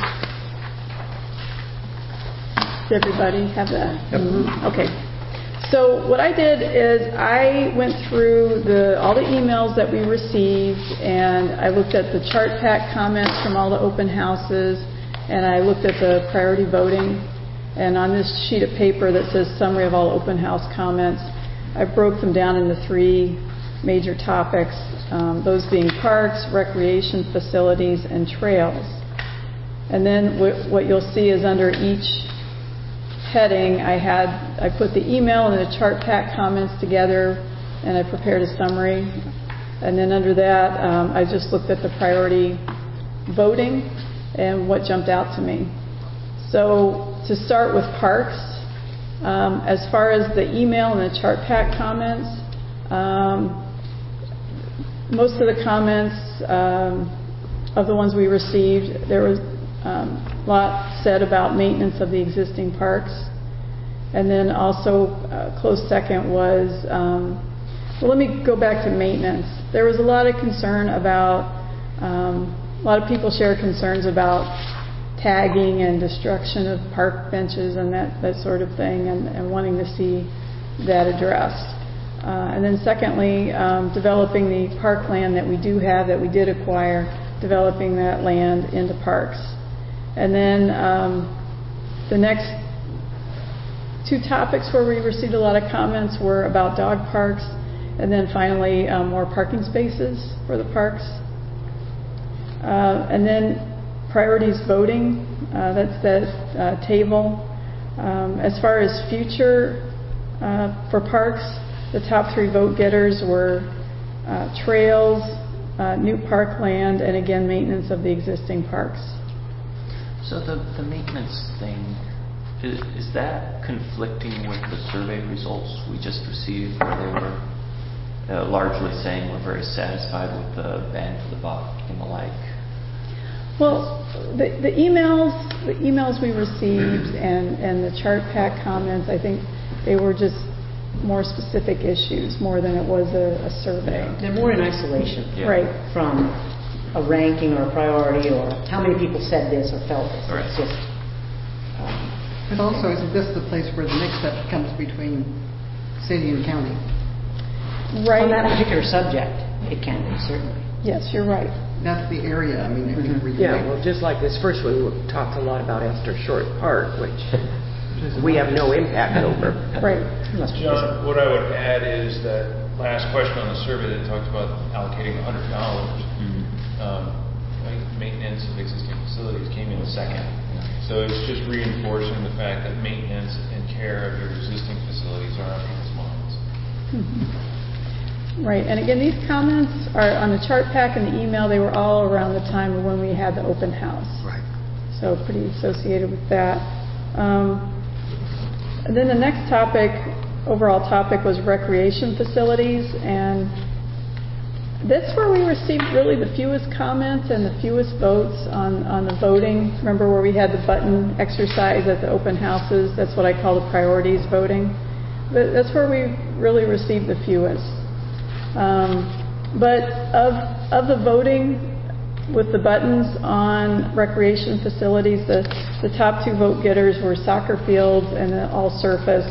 Does everybody have that? Yep. Okay. So what I did is I went through all the emails that we received, and I looked at the chart pack comments from all the open houses, and I looked at the priority voting. And on this sheet of paper that says summary of all open house comments, I broke them down into three major topics, those being parks, recreation facilities, and trails. And then what you'll see is under each heading, I put the email and the chart pack comments together, and I prepared a summary. And then under that, I just looked at the priority voting and what jumped out to me. So to start with parks, as far as the email and the chart pack comments, most of the comments of the ones we received, there was a lot said about maintenance of the existing parks. And then also close second was, well, let me go back to maintenance. There was a lot of concern about, a lot of people shared concerns about tagging and destruction of park benches and that sort of thing, and wanting to see that addressed. And then secondly, developing the parkland that we do have, that we did acquire, developing that land into parks. And then the next two topics where we received a lot of comments were about dog parks, and then finally more parking spaces for the parks. And then priorities voting, that's that table. As far as future for parks, the top three vote getters were trails, new parkland, and again maintenance of the existing parks. So the maintenance thing, is that conflicting with the survey results we just received, where they were largely saying we're very satisfied with the bang for the buck and the like? Well, the emails we received and the chart pack comments, I think they were just more specific issues more than it was a survey. They're more in isolation Right. from a ranking or a priority or how many people said this or felt this. Right. It's just, But also, isn't this the place where the mix-up comes between city and county? Right. on that particular subject, it can be, certainly. Yes, you're right. That's the area, I mean, if you read Yeah, well, just like this first one, we talked a lot about Esther Short Park, which we have no impact over. Right. John, what I would add is that last question on the survey that talked about allocating $100. I think maintenance of existing facilities came in second. So it's just reinforcing the fact that maintenance and care of your existing facilities are on people's minds. Right, and again, these comments are on the chart pack and the email. They were all around the time of when we had the open house. Right. So pretty associated with that. And then the next topic, overall topic, was recreation facilities, and that's where we received really the fewest comments and the fewest votes on the voting. Remember where we had the button exercise at the open houses? That's what I call the priorities voting. But that's where we really received the fewest. But of the voting with the buttons on recreation facilities, the top two vote getters were soccer fields and the all-surface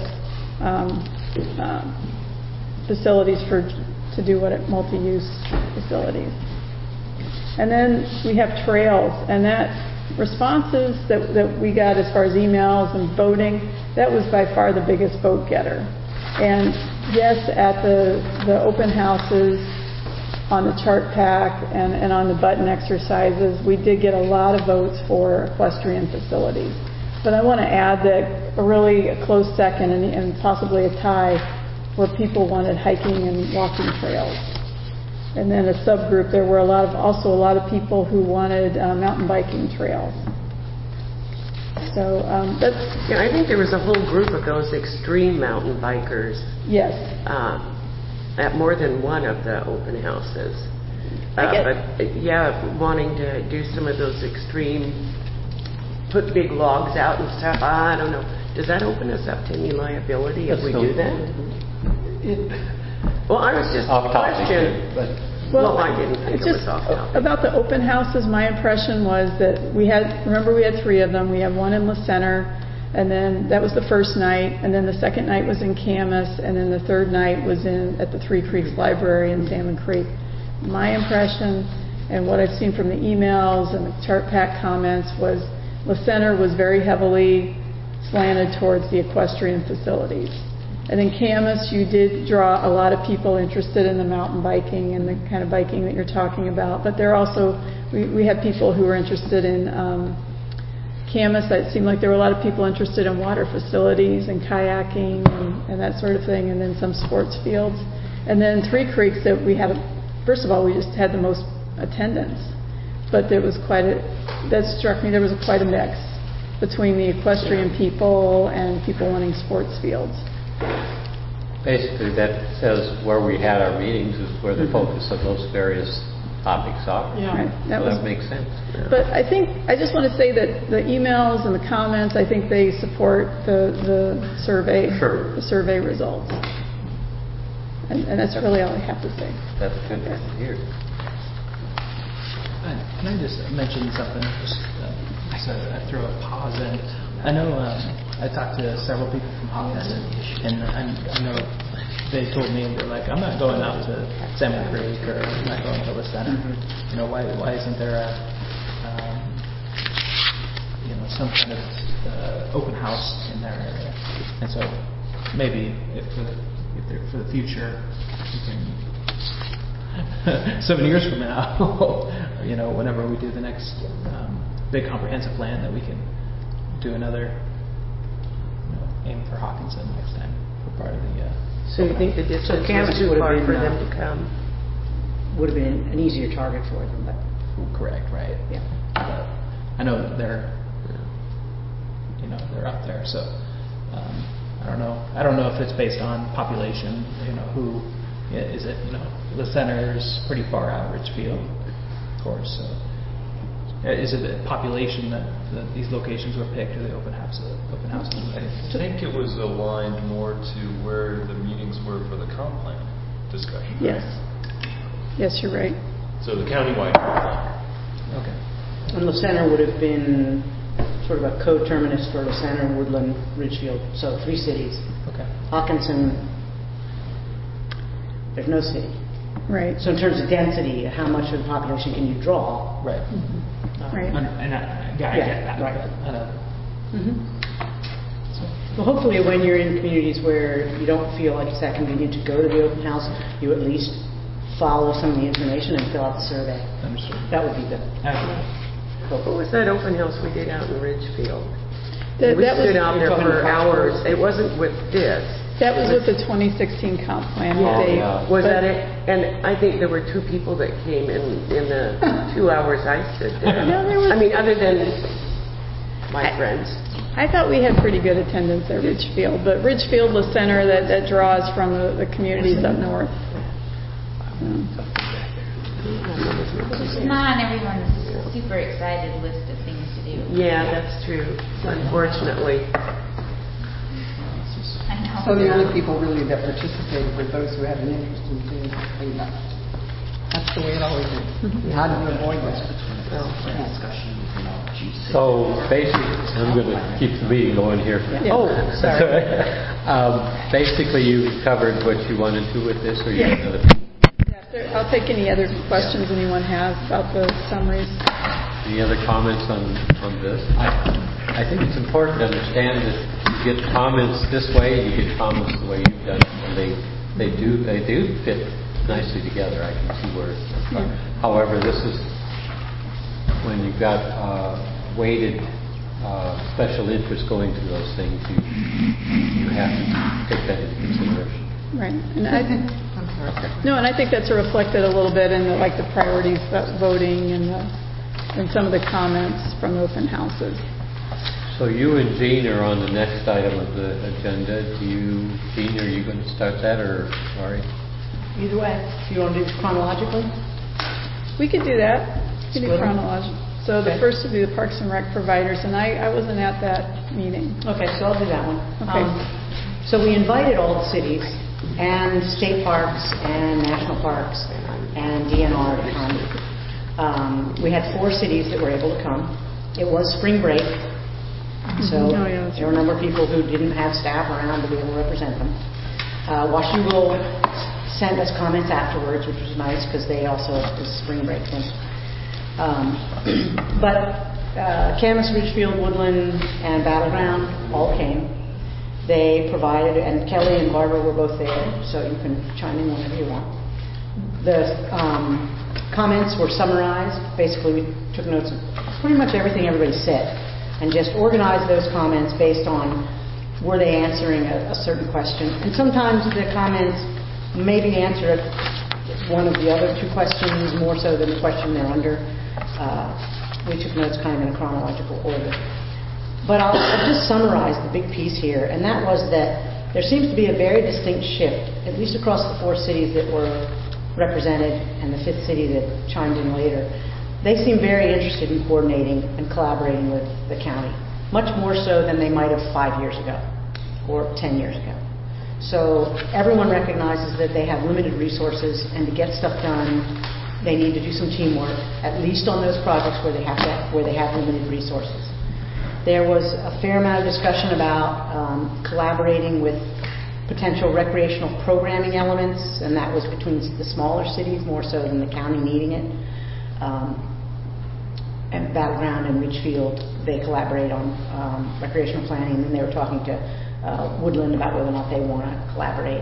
facilities to do multi-use facilities. And then we have trails, and that responses that we got as far as emails and voting, that was by far the biggest vote getter. And yes, at the open houses, on the chart pack, and on the button exercises, we did get a lot of votes for equestrian facilities. But I want to add that a close second and possibly a tie where people wanted hiking and walking trails. And then a subgroup, there were also a lot of people who wanted mountain biking trails. So that's... Yeah, I think there was a whole group of those extreme mountain bikers. Yes. At more than one of the open houses. Wanting to do some of those extreme, put big logs out and stuff. I don't know. Does that open us up to any liability if we do that? Well, I was just off topic, question. Well, I didn't think it was off topic. About the open houses, my impression was that we had three of them. We had one in La Center, and then that was the first night, and then the second night was in Camas, and then the third night was at the Three Creeks Library in Salmon Creek. My impression, and what I've seen from the emails and the chart pack comments, was La Center was very heavily slanted towards the equestrian facilities. And in Camas, you did draw a lot of people interested in the mountain biking and the kind of biking that you're talking about. But there also, we had people who were interested in Camas. It seemed like there were a lot of people interested in water facilities and kayaking and that sort of thing, and then some sports fields. And then Three Creeks, that we had, first of all, we just had the most attendance. But there was that struck me, there was quite a mix between the equestrian people and people wanting sports fields. Basically, that says where we had our meetings is where the focus of those various topics are. Yeah. Right. That makes sense. Yeah. But I just want to say that the emails and the comments, I think they support the survey, the survey results. And that's really all I have to say. That's good to hear. Can I just mention something? Just I throw a pause in. I know I talked to several people from Hawkins, and I know they told me, they're like, I'm not going out to Salmon Creek, or I'm not going to La Center. You know, why isn't there some kind of open house in their area? And so maybe if for the future, we can 7 years from now, whenever we do the next big comprehensive plan, that we can do another aim for Hawkinson next time for part of the. So you think the distance was too far for them to come? Would have been an easier target for them, but correct, right? Yeah. But I know that they're up there, so I don't know. I don't know if it's based on population. Who is it? The center is pretty far out, Richfield, of course. So. Is it the population that these locations were picked, or the open houses? I think it was aligned more to where the meetings were for the comp plan discussion. Yes. Yes, you're right. So the countywide. Okay. And the center would have been sort of a co-terminus for the center, Woodland, Ridgefield, so 3 cities. Okay. Hawkinson, there's no city. Right. So in terms of density, how much of the population can you draw? Right. Right. And I get that. Right. But, Well, hopefully when you're in communities where you don't feel like it's that convenient to go to the open house, you at least follow some of the information and fill out the survey. Understood. That would be good. What was that open house we did out in Ridgefield? That We was- stood out there You're talking for about hours. Foxwoods? It wasn't with this. That was with the 2016 comp plan. Yeah. They- Was but- that it? And I think there were 2 people that came in the 2 hours I stood there. No, there was- I mean, other than my friends. I thought we had pretty good attendance at Ridgefield, but Ridgefield, the center that draws from the communities up north. It's not on everyone's super excited list of things to do. Yeah, that's true. Unfortunately. I know. So the only people really that participated were those who had an interest in doing something about it. That's the way it always is. How do you avoid that? So basically, I'm going to keep the meeting going here. Oh, sorry. Basically, you covered what you wanted to with this, or you have another? I'll take any other questions anyone has about the summaries. Any other comments on this? I think it's important to understand that you get comments this way, you get comments the way you've done it, and they do fit nicely together. I can see where. However, this is when you've got weighted special interest going to those things. You have to take that into consideration. Right. And I think that's reflected a little bit in the priorities voting and some of the comments from open houses. So you and Jean are on the next item of the agenda. Jean, are you going to start that, or Laurie? Either way. You want to do it chronologically? We could do that. We could do Split 'em? chronological. So the Okay. first would be the Parks and Rec providers, and I wasn't at that meeting. Okay, so I'll do that one. Okay. So we invited all the cities and state parks and national parks and DNR to come. We had 4 cities that were able to come. It was spring break, so Oh, yeah, that's there were a number of people who didn't have staff around to be able to represent them. Washougal sent us comments afterwards, which was nice because they also, it was spring break thing. But Camas, Ridgefield, Woodland, and Battleground all came. They provided, and Kelly and Barbara were both there, so you can chime in whenever you want. The comments were summarized. Basically, we took notes of pretty much everything everybody said and just organized those comments based on were they answering a certain question. And sometimes the comments maybe answered one of the other 2 questions more so than the question they're under. We took notes kind of in a chronological order. But I'll just summarize the big piece here, and that was that there seems to be a very distinct shift, at least across the 4 cities that were represented and the 5th city that chimed in later. They seem very interested in coordinating and collaborating with the county, much more so than they might have 5 years ago or 10 years ago. So everyone recognizes that they have limited resources, and to get stuff done, they need to do some teamwork, at least on those projects where they have limited resources. There was a fair amount of discussion about collaborating with potential recreational programming elements, and that was between the smaller cities more so than the county needing it. And Battleground and Ridgefield, they collaborate on recreational planning, and then they were talking to Woodland about whether or not they want to collaborate.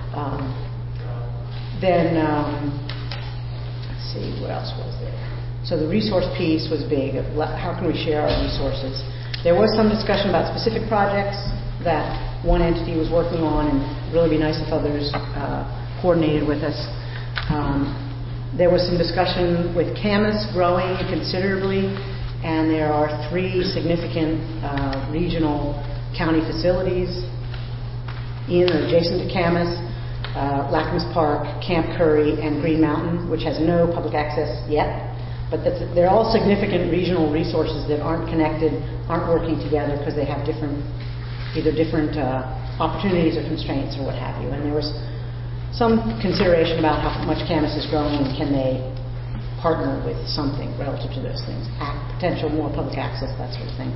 Let's see, what else was there? So the resource piece was big. How can we share our resources? There was some discussion about specific projects that one entity was working on, and really be nice if others coordinated with us. There was some discussion with Camas growing considerably, and there are 3 significant regional county facilities in or adjacent to Camas, Lackamas Park, Camp Curry, and Green Mountain, which has no public access yet. But they're all significant regional resources that aren't connected, aren't working together because they have either different opportunities or constraints or what have you. And there was some consideration about how much Camas is growing and can they partner with something relative to those things. Potential more public access, that sort of thing.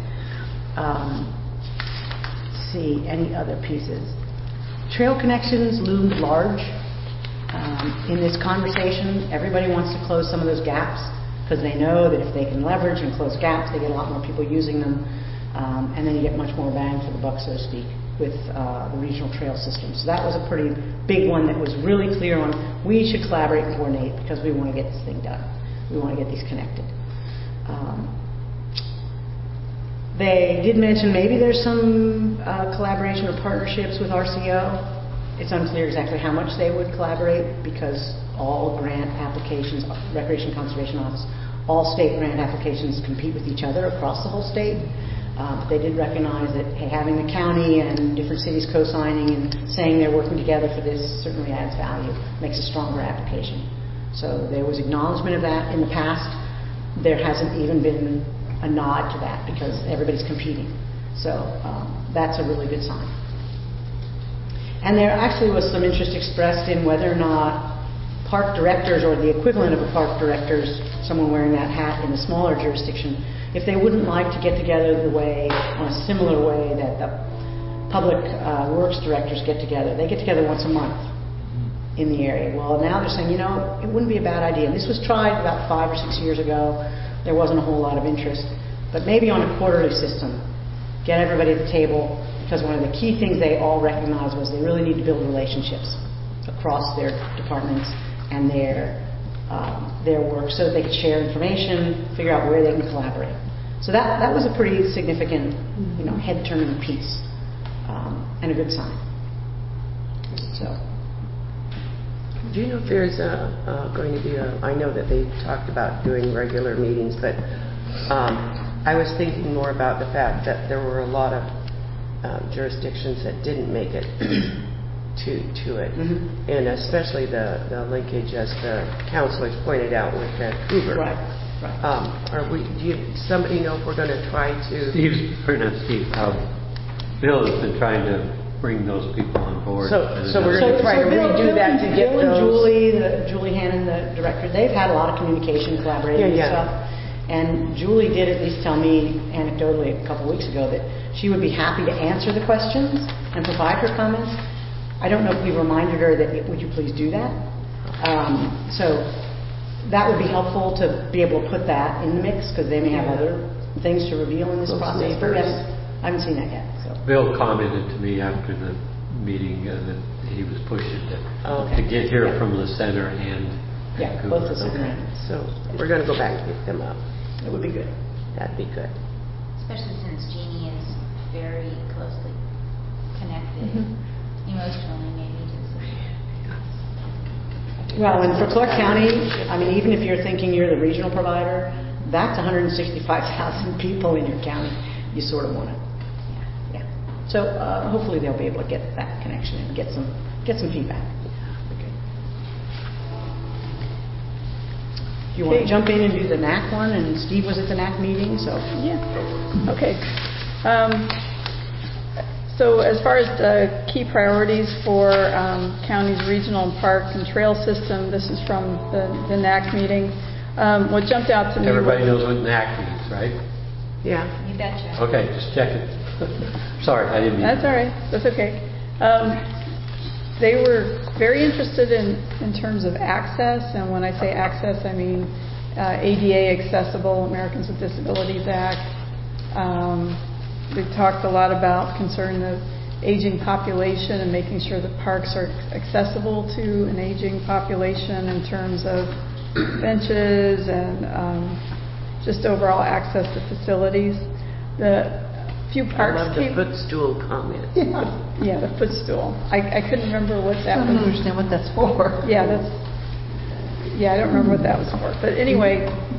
Let's see, any other pieces? Trail connections loomed large. In this conversation, everybody wants to close some of those gaps because they know that if they can leverage and close gaps, they get a lot more people using them, and then you get much more bang for the buck, so to speak, with the regional trail system. So that was a pretty big one that was really clear on we should collaborate and coordinate because we want to get this thing done. We want to get these connected. They did mention maybe there's some collaboration or partnerships with RCO. It's unclear exactly how much they would collaborate because all grant applications, Recreation Conservation Office, all state grant applications compete with each other across the whole state. But they did recognize that having the county and different cities co-signing and saying they're working together for this certainly adds value, makes a stronger application. So there was acknowledgement of that in the past. There hasn't even been a nod to that because everybody's competing. So that's a really good sign. And there actually was some interest expressed in whether or not park directors or the equivalent of a park directors, someone wearing that hat in a smaller jurisdiction, if they wouldn't like to get together on a similar way that the public works directors get together. They get together once a month in the area. Well, now they're saying, it wouldn't be a bad idea. And this was tried about 5 or 6 years ago. There wasn't a whole lot of interest. But maybe on a quarterly system, get everybody at the table, because one of the key things they all recognized was they really need to build relationships across their departments and their work so that they could share information, figure out where they can collaborate. So that was a pretty significant, head-turning piece and a good sign. So, do you know if there's going to be I know that they talked about doing regular meetings, but I was thinking more about the fact that there were a lot of jurisdictions that didn't make it to it, and especially the linkage, as the counselors pointed out, with Vancouver. Right. Somebody know if we're going to try to? Bill has been trying to bring those people on board. So we're going to try to redo that to get Bill those. and Julie Hannon, the director, they've had a lot of communication, collaborating and stuff. And Julie did at least tell me anecdotally a couple weeks ago that she would be happy to answer the questions and provide her comments. I don't know if we reminded her that, would you please do that? So that would be helpful to be able to put that in the mix because they may have other things to reveal in this process. But I haven't seen that yet. So. Bill commented to me after the meeting that he was pushing to get here from the center and Vancouver. Both the center. So we're going to go back and pick them up. It would be good. That'd be good. Especially since Jeannie is very closely connected, emotionally maybe to the city. Well, and for Clark County, even if you're thinking you're the regional provider, that's 165,000 people in your county. You sort of want to, So hopefully they'll be able to get that connection and get some feedback. You want to jump in and do the NAC one? And Steve was at the NAC meeting, so. Yeah. Okay. So as far as the key priorities for county's regional and park and trail system, this is from the NAC meeting. What jumped out to me Everybody knows what NAC means, right? Yeah. You betcha. Okay, just check it. Sorry, I didn't mean That's all right. That's okay. They were very interested in terms of access, and when I say access, I mean ADA accessible, Americans with Disabilities Act. We've talked a lot about concern of aging population and making sure that parks are accessible to an aging population in terms of benches and just overall access to facilities. The few parks. I love the footstool comment. Yeah, the footstool. I couldn't remember what that was. I don't understand what that's for. Yeah, I don't remember what that was for. But anyway,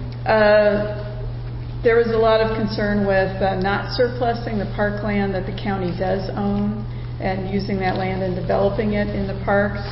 there was a lot of concern with not surplusing the parkland that the county does own and using that land and developing it in the parks.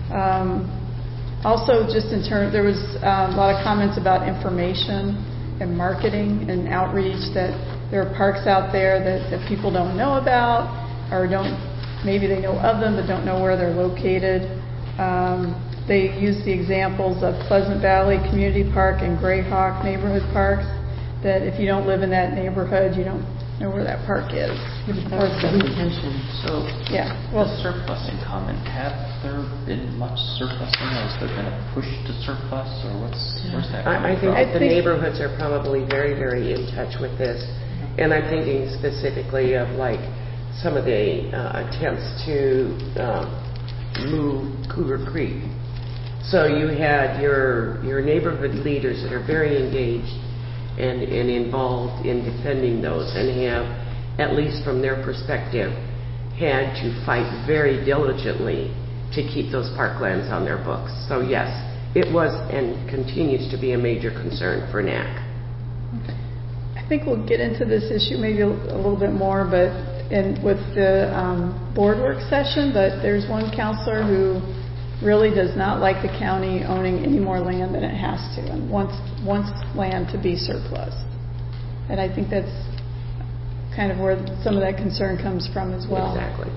Also, just in terms, there was a lot of comments about information and marketing and outreach, that there are parks out there that people don't know about, or maybe they know of them but don't know where they're located. they used the examples of Pleasant Valley Community Park and Grayhawk neighborhood parks, that if you don't live in that neighborhood, you don't know where that park is. Or it's the intention. So, Yeah, well, well, the surplusing comment, have there been much surplusing? Has there been a push to surplus, or where's that I coming think from? that the neighborhoods are probably very, very in touch with this. And I'm thinking specifically of like some of the attempts to move Cougar Creek. So you had your neighborhood leaders that are very engaged and involved in defending those, and have, at least from their perspective, had to fight very diligently to keep those parklands on their books. So yes, it was and continues to be a major concern for NAC. I think we'll get into this issue maybe a little bit more, but with the board work session, but there's one counselor who really does not like the county owning any more land than it has to, and wants land to be surplus. And I think that's kind of where some of that concern comes from as well. Exactly.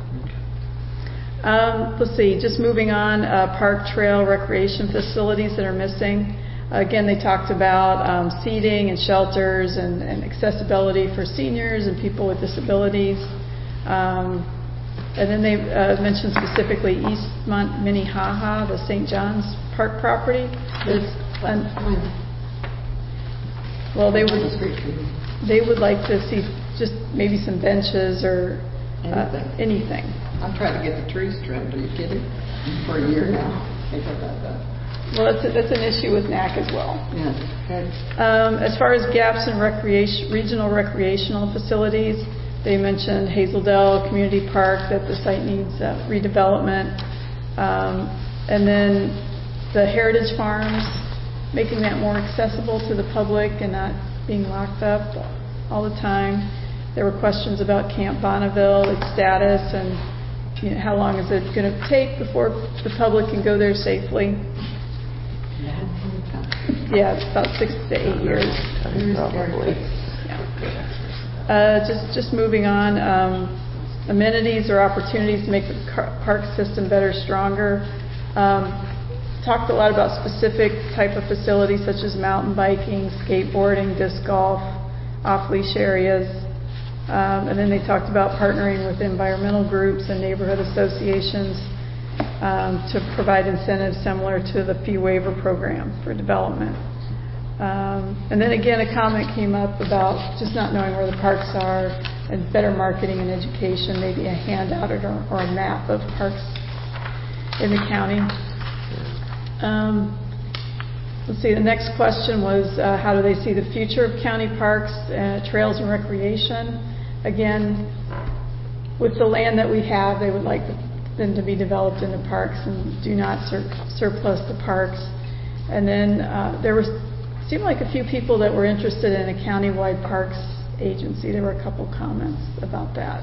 Let's see, just moving on, park, trail, recreation facilities that are missing. Again, they talked about seating and shelters and accessibility for seniors and people with disabilities. And then they mentioned specifically Eastmont Minnehaha, the St. John's Park property. Well, they would like to see just maybe some benches or anything. I'm trying to get the trees trimmed. Are you kidding? For a year now. Think about that. Well, that's an issue with NAC as well. Yeah. Okay. As far as gaps in regional recreational facilities, they mentioned Hazeldale Community Park, that the site needs redevelopment. And then the heritage farms, making that more accessible to the public and not being locked up all the time. There were questions about Camp Bonneville, its status, and how long is it going to take before the public can go there safely. Yeah, it's about 6 to 8 years. Probably. Just moving on, amenities or opportunities to make the park system better, stronger. Talked a lot about specific type of facilities such as mountain biking, skateboarding, disc golf, off-leash areas. And then they talked about partnering with environmental groups and neighborhood associations to provide incentives similar to the fee waiver program for development. And then again, a comment came up about just not knowing where the parks are and better marketing and education, maybe a handout or a map of parks in the county. Let's see, the next question was how do they see the future of county parks, trails, and recreation? Again, with the land that we have, they would like them to be developed into parks and do not surplus the parks. And then there seemed like a few people that were interested in a countywide parks agency. There were a couple comments about that.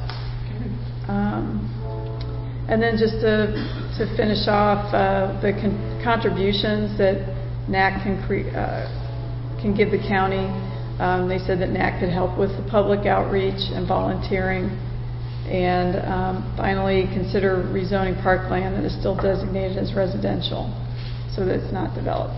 And then just to finish off, the contributions that NAC can give the county. They said that NAC could help with the public outreach and volunteering. And finally, consider rezoning parkland that is still designated as residential so that it's not developed.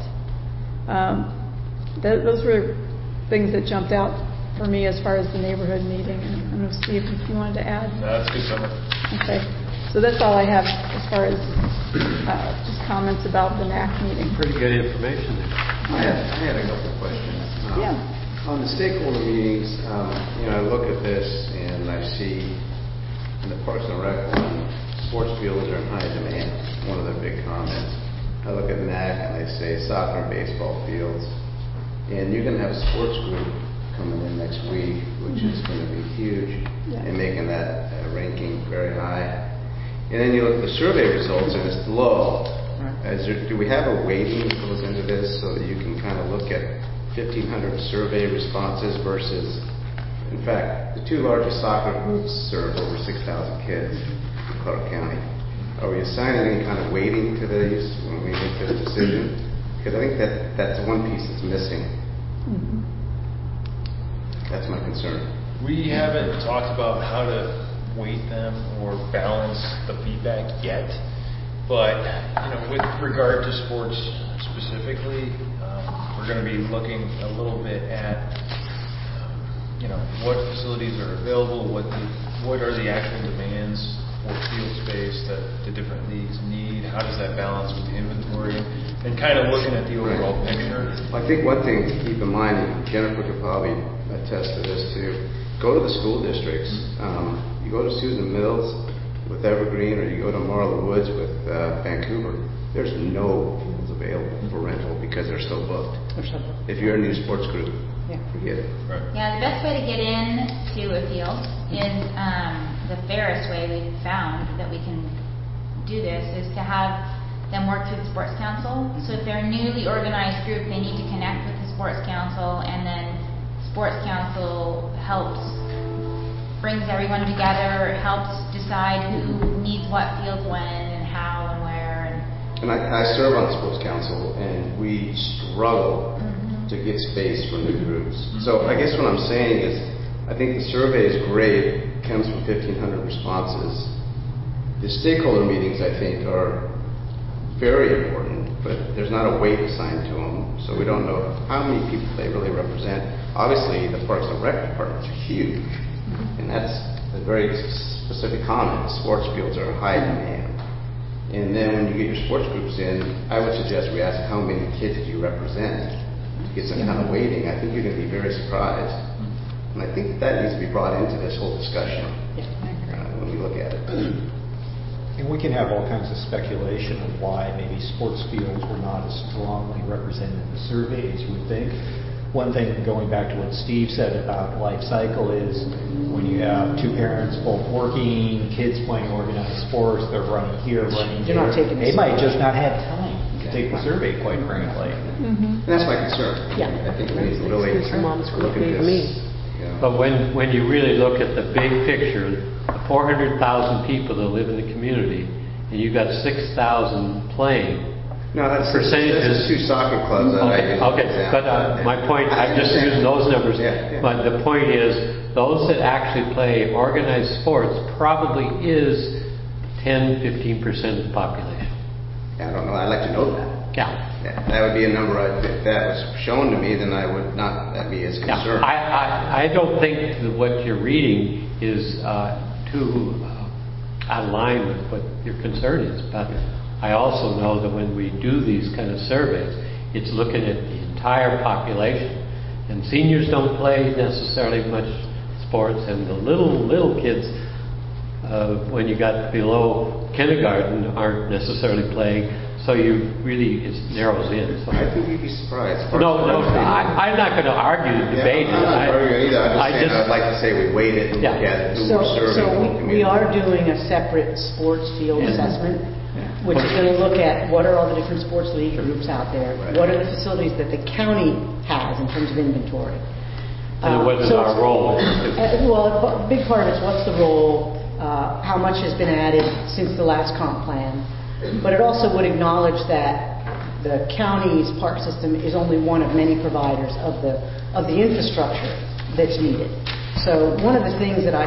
Those were things that jumped out for me as far as the neighborhood meeting. I don't know, Steve, if you wanted to add. That's good summary. Okay. So that's all I have as far as just comments about the NAC meeting. Pretty good information there. I had a couple of questions. Yeah. On the stakeholder meetings, I look at this and I see in the Parks and Rec one, sports fields are in high demand. One of their big comments. I look at NAC and they say soccer and baseball fields. And you're going to have a sports group coming in next week, which is going to be huge, and making that ranking very high. And then you look at the survey results and it's low. Do we have a weighting that goes into this so that you can kind of look at 1,500 survey responses versus, in fact, the two largest soccer groups serve over 6,000 kids in Clark County. Are we assigning any kind of weighting to these when we make this decision? Because I think that's one piece that's missing. That's my concern. We haven't talked about how to weight them or balance the feedback yet. But, with regard to sports specifically, we're going to be looking a little bit at, what facilities are available, what are the actual demands for field space that the different leagues need, how does that balance with the inventory, and kind of looking at the overall picture. I think one thing to keep in mind, and Jennifer could probably attest to this too, go to the school districts. You go to Susan Mills with Evergreen, or you go to Marla Woods with Vancouver, there's no fields available for rental because they're so booked. If you're a new sports group, forget it. Right. Yeah, the best way to get into a field is the fairest way we've found that we can do this is to have them work through the sports council. So if they're a newly organized group, they need to connect with the sports council, and then sports council brings everyone together, helps decide who needs what fields when and how and where. And I serve on the sports council, and we struggle to get space for new groups. So I guess what I'm saying is, I think the survey is great, comes from 1,500 responses. The stakeholder meetings, I think, are very important, but there's not a weight assigned to them, so we don't know how many people they really represent. Obviously, the Parks and Rec departments are huge, and that's a very specific comment. Sports fields are high demand. And then when you get your sports groups in, I would suggest we ask how many kids do you represent to get some kind of weighting. I think you're going to be very surprised. And I think that needs to be brought into this whole discussion when we look at it. And we can have all kinds of speculation of why maybe sports fields were not as strongly represented in the survey as you would think. One thing, going back to what Steve said about life cycle, is when you have two parents both working, kids playing organized sports, they're running here, running there. They might just not have time to take the survey, quite frankly. And that's my concern. I think we need to really look at this. But when you really look at the big picture, the 400,000 people that live in the community, and you've got 6,000 playing. No, that's percentages. 2 soccer clubs that I use. Okay, but my point, I'm just using those numbers. But the point is, those that actually play organized sports probably is 10-15% of the population. I don't know. I'd like to know that. That would be a number. If that was shown to me, then I would not be as concerned. I don't think that what you're reading is too out of line with what your concern is. But I also know that when we do these kind of surveys, it's looking at the entire population. And seniors don't play necessarily much sports, and the little kids, when you got below kindergarten, aren't necessarily playing. So it narrows in. So I think you'd be surprised. No, I'm not going to argue the debate. I'm not arguing either. I'd like to say we weight it and look at who we're serving. So we are doing a separate sports field assessment, which is going to look at what are all the different sports league groups out there, what are the facilities that the county has in terms of inventory. And what is our role? Well, a big part of it is what's the role, how much has been added since the last comp plan. But it also would acknowledge that the county's park system is only one of many providers of the infrastructure that's needed. So one of the things that I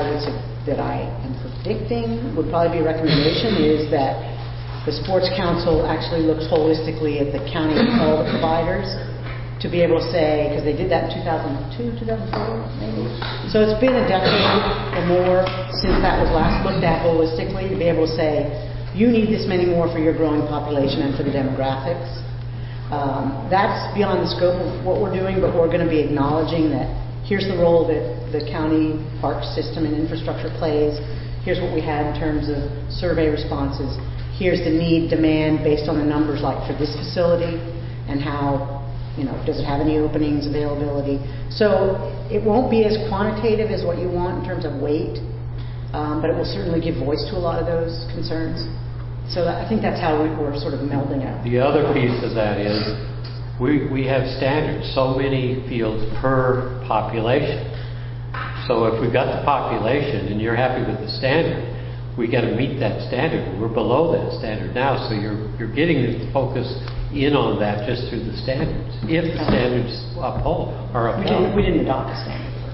am predicting would probably be a recommendation is that the Sports Council actually looks holistically at the county and all the providers to be able to say, because they did that in 2002, 2004, maybe. So it's been a decade or more since that was last looked at holistically, to be able to say, you need this many more for your growing population and for the demographics. That's beyond the scope of what we're doing, but we're going to be acknowledging that here's the role that the county park system and infrastructure plays. Here's what we had in terms of survey responses. Here's the need, demand based on the numbers, like for this facility, and how, does it have any openings, availability. So it won't be as quantitative as what you want in terms of weight, but it will certainly give voice to a lot of those concerns. So I think that's how we're sort of melding out. The other piece of that is we have standards, so many fields per population. So if we've got the population and you're happy with the standard, we got to meet that standard. We're below that standard now, so you're getting the focus in on that just through the standards. If the standards uphold or upheld. We didn't adopt the standard.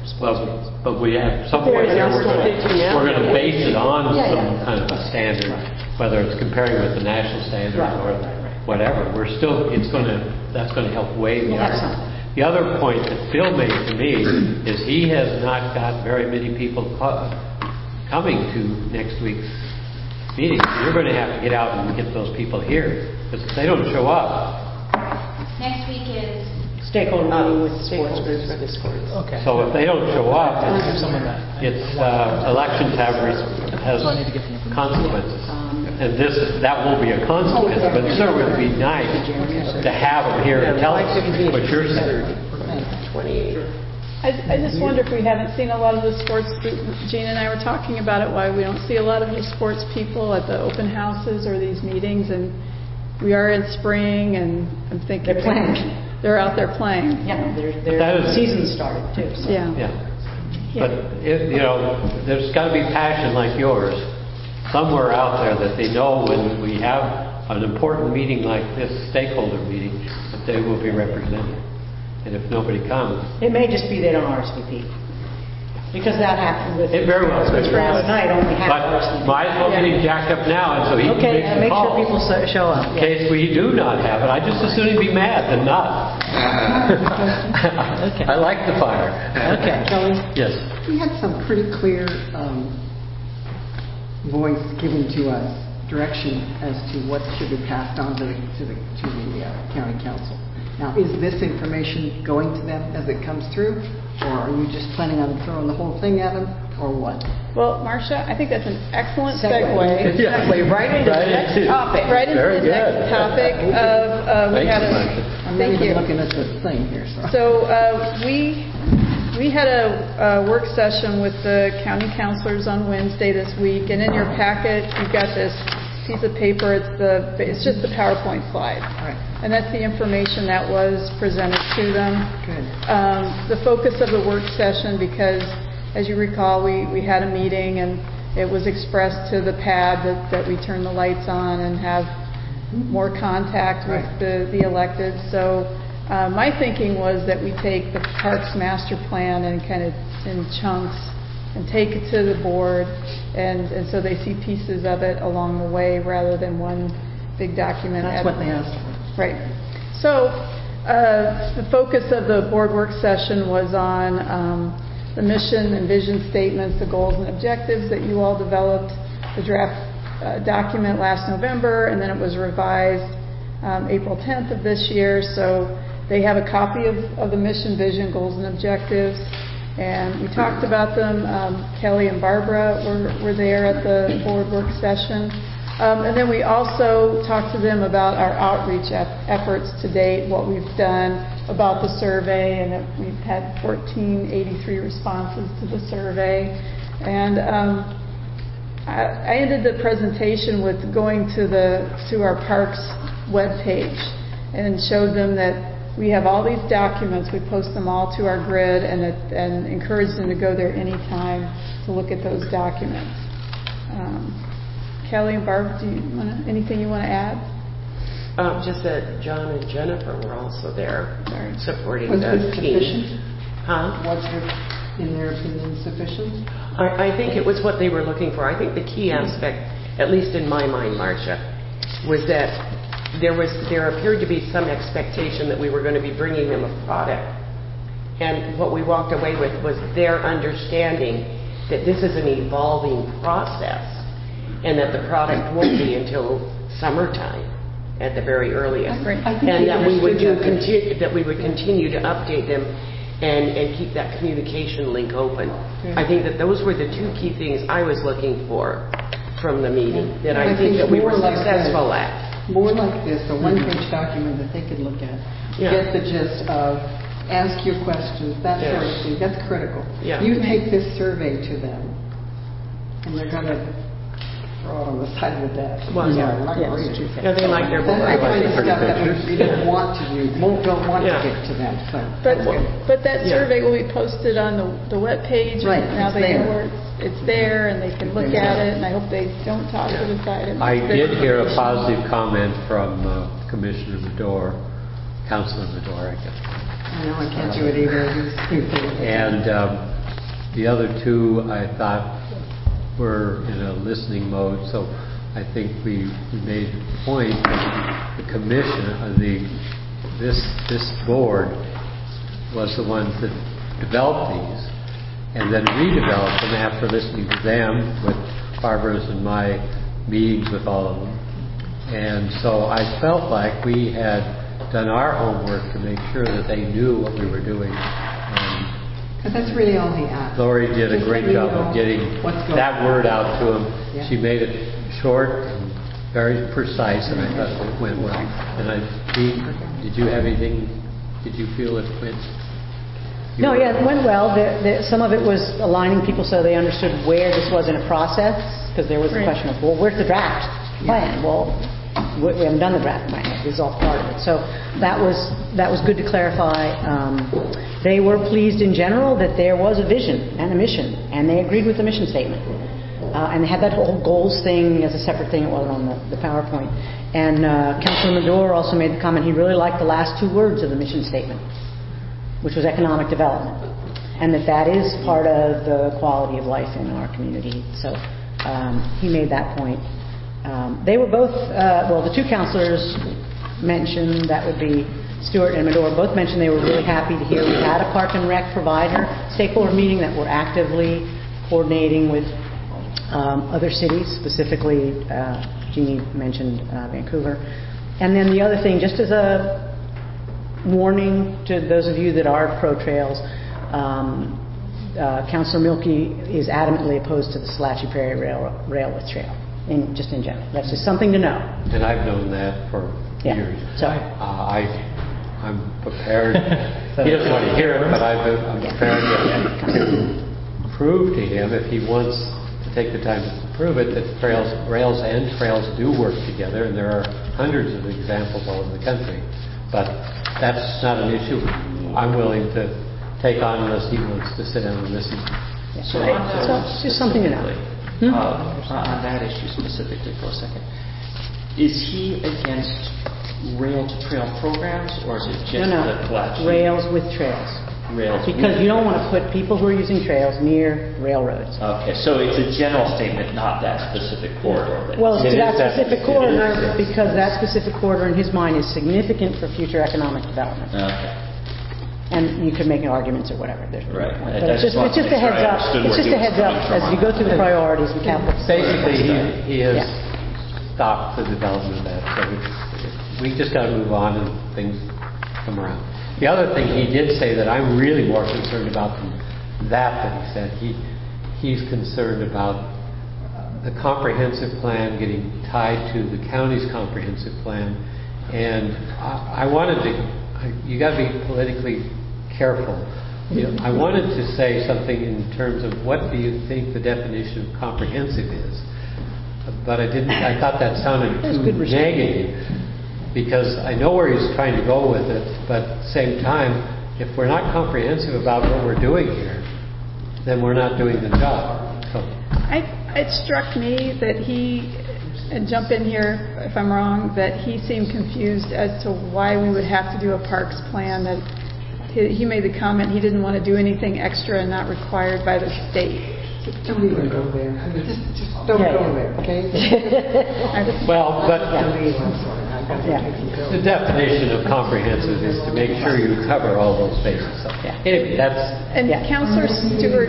sports fields. But we have some point here, we're going to base it on some kind of a standard, whether it's comparing with the national standard or whatever. That's going to help weigh the argument. The other point that Phil made to me is he has not got very many people coming to next week's meeting. So you're going to have to get out and get those people here, because if they don't show up. Next week is Stakeholder meeting with sports groups. Okay. So if they don't show up, Someone that elections has consequences. And that won't be a consequence, but it sure would be nice to have them here and tell us what you're saying. 28. I just wonder if we haven't seen a lot of the sports, Gene and I were talking about it, why we don't see a lot of the sports people at the open houses or these meetings, and we are in spring, and I'm thinking... They're playing. They're out there playing. Yeah, their season started too. So. Yeah. But there's got to be passion like yours somewhere out there that they know when we have an important meeting like this stakeholder meeting that they will be represented. And if nobody comes, it may just be they don't RSVP. Because that happened with... It very well could. Last night only half But might as well get him jacked up now, and so he can make the make call. sure people show up. In case we do not have it, I just as soon he'd be mad than not. Okay. I like the fire. Okay. Kelly? Yes. We had some pretty clear voice given to us, direction as to what should be passed on to the county council. Now, is this information going to them as it comes through, or are you just planning on throwing the whole thing at them, or what? Well, Marcia, I think that's an excellent segue. Exactly, right into the next topic. Right into the next topic of we had a... I'm not even looking at the thing here. So we had a work session with the county councilors on Wednesday this week, and in your packet you've got this piece of paper. It's just the PowerPoint slide. Right. And that's the information that was presented to them. Good. The focus of the work session, because as you recall, we had a meeting and it was expressed to the PAD that we turn the lights on and have more contact with the elected. So my thinking was that we take the Parks Master Plan and kind of in chunks and take it to the board, and so they see pieces of it along the way rather than one big document. That's what they asked for. Right. So the focus of the board work session was on the mission and vision statements, the goals and objectives that you all developed, the draft document last November, and then it was revised April 10th of this year. So they have a copy of the mission, vision, goals, and objectives. And we talked about them. Kelly and Barbara were there at the board work session. And then we also talked to them about our outreach efforts to date, what we've done about the survey, and that we've had 1,483 responses to the survey. And I ended the presentation with going to our parks webpage and showed them that we have all these documents. We post them all to our grid and encourage them to go there anytime to look at those documents. Kelly and Barb, anything you want to add? Just that John and Jennifer were also there supporting Was the this team. sufficient? Huh? Was it, in their opinion, sufficient? I think it was what they were looking for. I think the key aspect, at least in my mind, Marcia, was that there appeared to be some expectation that we were going to be bringing them a product. And what we walked away with was their understanding that this is an evolving process and that the product won't be until summertime at the very earliest. And that we would continue to update them and keep that communication link open. I think that those were the two key things I was looking for from the meeting that I think that we were successful at. More like this, a one-page document that they could look at, get the gist of, ask your questions, that sort of thing. That's critical. You take this survey to them, and they're going to throw it on the side of the desk. Well, they like their book. That kind of stuff that we don't want to use, don't want to get to them. So but that survey will be posted on the web page. Right. Now they know where it's there, and they can look at it, and I hope they don't toss it aside. I did hear a positive comment from Commissioner Medor, Councilor Medor, I guess. I know, I can't do it either. And The other two I thought were in a listening mode, so I think we made the point that the commission, this board was the ones that developed these and then redeveloped them after listening to them with Barbara's and my meetings with all of them. And so I felt like we had done our homework to make sure that they knew what we were doing. Because that's really all he asked. Lori did a great job of getting that word out to him. Yeah. She made it short and very precise, and I thought it went well. And did you have anything? Did you feel it went? No, yeah, it went well. Some of it was aligning people so they understood where this was in a process, because there was a question of, well, where's the draft plan? Well, we haven't done the draft plan yet. This is all part of it. So that was good to clarify. They were pleased in general that there was a vision and a mission, and they agreed with the mission statement. And they had that whole goals thing as a separate thing. It wasn't on the PowerPoint. And Councilor Madore also made the comment he really liked the last two words of the mission statement, which was economic development, and that is part of the quality of life in our community. So he made that point. They were both, the two counselors mentioned, that would be Stewart and Madore, both mentioned they were really happy to hear we had a Park and Rec provider stakeholder meeting, that we're actively coordinating with other cities, specifically Jeannie mentioned Vancouver. And then the other thing, just as a warning to those of you that are pro-trails, Councillor Milkey is adamantly opposed to the Salachi Prairie Railway Trail, just in general. That's just something to know. And I've known that for years. So, I'm prepared. He doesn't want to hear it, but I'm prepared to prove to him, if he wants to take the time to prove it, that rails and trails do work together, and there are hundreds of examples all over the country. But that's not an issue I'm willing to take on unless he wants to sit down and listen. So it's just something to know. On that issue specifically for a second, is he against rail-to-trail programs, or is it just the collection? Rails with trails. Rails because you don't want to put people who are using trails near railroads. Okay, so it's a general statement, not that specific corridor. Well, it's that specific corridor, because that specific corridor in his mind is significant for future economic development. Okay. And you could make arguments or whatever. There's no right. point. But it's just a heads up. It's just a heads up as you go through the priorities and capital. Basically, he has stopped the development of that. So we just got to move on and things come around. The other thing he did say that I'm really more concerned about than that he said, he's concerned about the comprehensive plan getting tied to the county's comprehensive plan. And I wanted to, you got to be politically careful. You know, I wanted to say something in terms of what do you think the definition of comprehensive is, but I didn't. I thought that sounded too negative, because I know where he's trying to go with it, but at the same time, if we're not comprehensive about what we're doing here, then we're not doing the job. So. It struck me that he, and jump in here if I'm wrong, that he seemed confused as to why we would have to do a parks plan. That he made the comment he didn't want to do anything extra and not required by the state. Don't even go there. Just don't go there, okay? Well, but the definition of comprehensive is to make sure you cover all those bases. So, anyway, that's... And Councillor Stewart...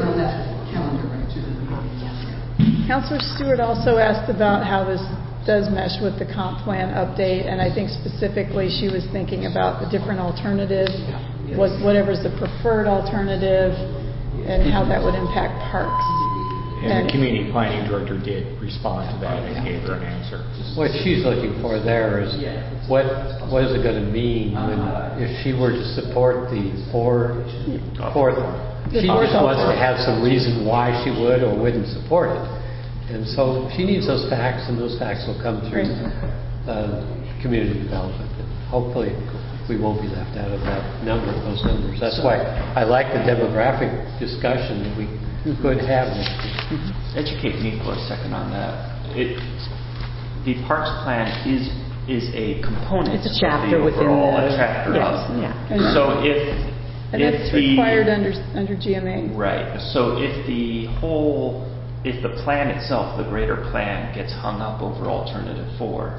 Councillor Stewart also asked about how this does mesh with the comp plan update, and I think specifically she was thinking about the different alternatives, whatever's the preferred alternative, and how that would impact parks. And the community planning director did respond to that and gave her an answer. What she's looking for there is what is it going to mean when, if she were to support the fourth, she just wants to have some reason why she would or wouldn't support it. And so she needs those facts, and those facts will come through community development. And hopefully we won't be left out of those numbers. That's why I like the demographic discussion that we could have next year. Educate me for a second on that. The parks plan is a component. It's a chapter of the within overall the chapter. Yes. Yeah. So if And that's required under GMA. Right. So if the plan itself, the greater plan, gets hung up over alternative 4,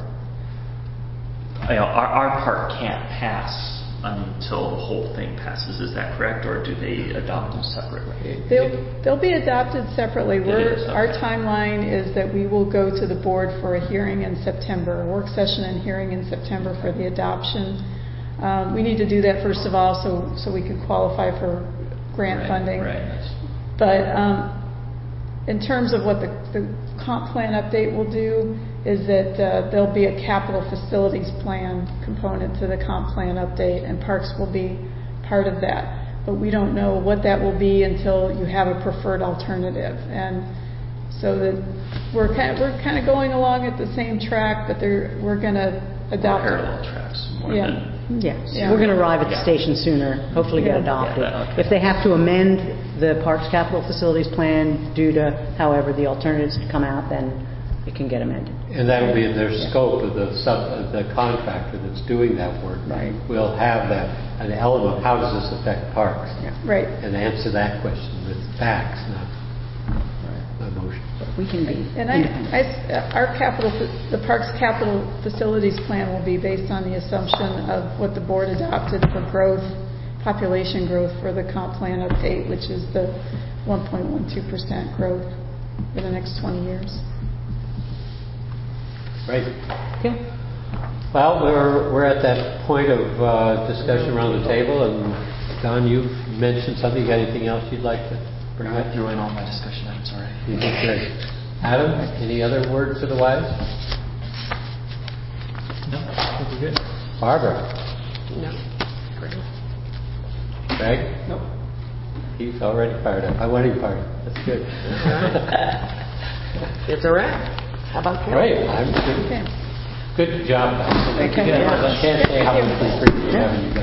our part can't pass until the whole thing passes. Is that correct, or do they adopt them separately? They'll be adopted separately. Our Okay. timeline is that we will go to the board for a hearing in September, a work session and hearing in September for the adoption. We need to do that first of all, so we can qualify for grant funding. Right. But in terms of what the comp plan update will do is that there'll be a capital facilities plan component to the comp plan update, and parks will be part of that. But we don't know what that will be until you have a preferred alternative. And so that we're kind of going along at the same track, but we're going to adopt Parallel tracks more Yeah. than... Yes, we're going to arrive at the station sooner, hopefully get adopted. Okay. If they have to amend the Parks Capital Facilities Plan due to however the alternatives come out, then it can get amended. And that'll be in their scope of the contractor that's doing that work. Right. We'll have an element of how does this affect parks? Yeah. Right. And answer that question with facts, not emotion. We can be And independent. the Parks Capital Facilities Plan will be based on the assumption of what the board adopted for growth, population growth for the comp plan update, which is the 1.12% growth for the next 20 years. Right. Okay. Well, we're at that point of discussion around the table, and Don, you've mentioned something. You got anything else you'd like to bring up? You're in all my discussion items already. You did great. Adam, any other word for the wise? No, I think we're good. Barbara? No. Great. Greg? Nope. He's already fired up. I want him fired up. That's good. It's a wrap. How about that? Great. I'm good. Okay. Good job, guys. Thank you very much. I can't say how much we appreciate having you guys.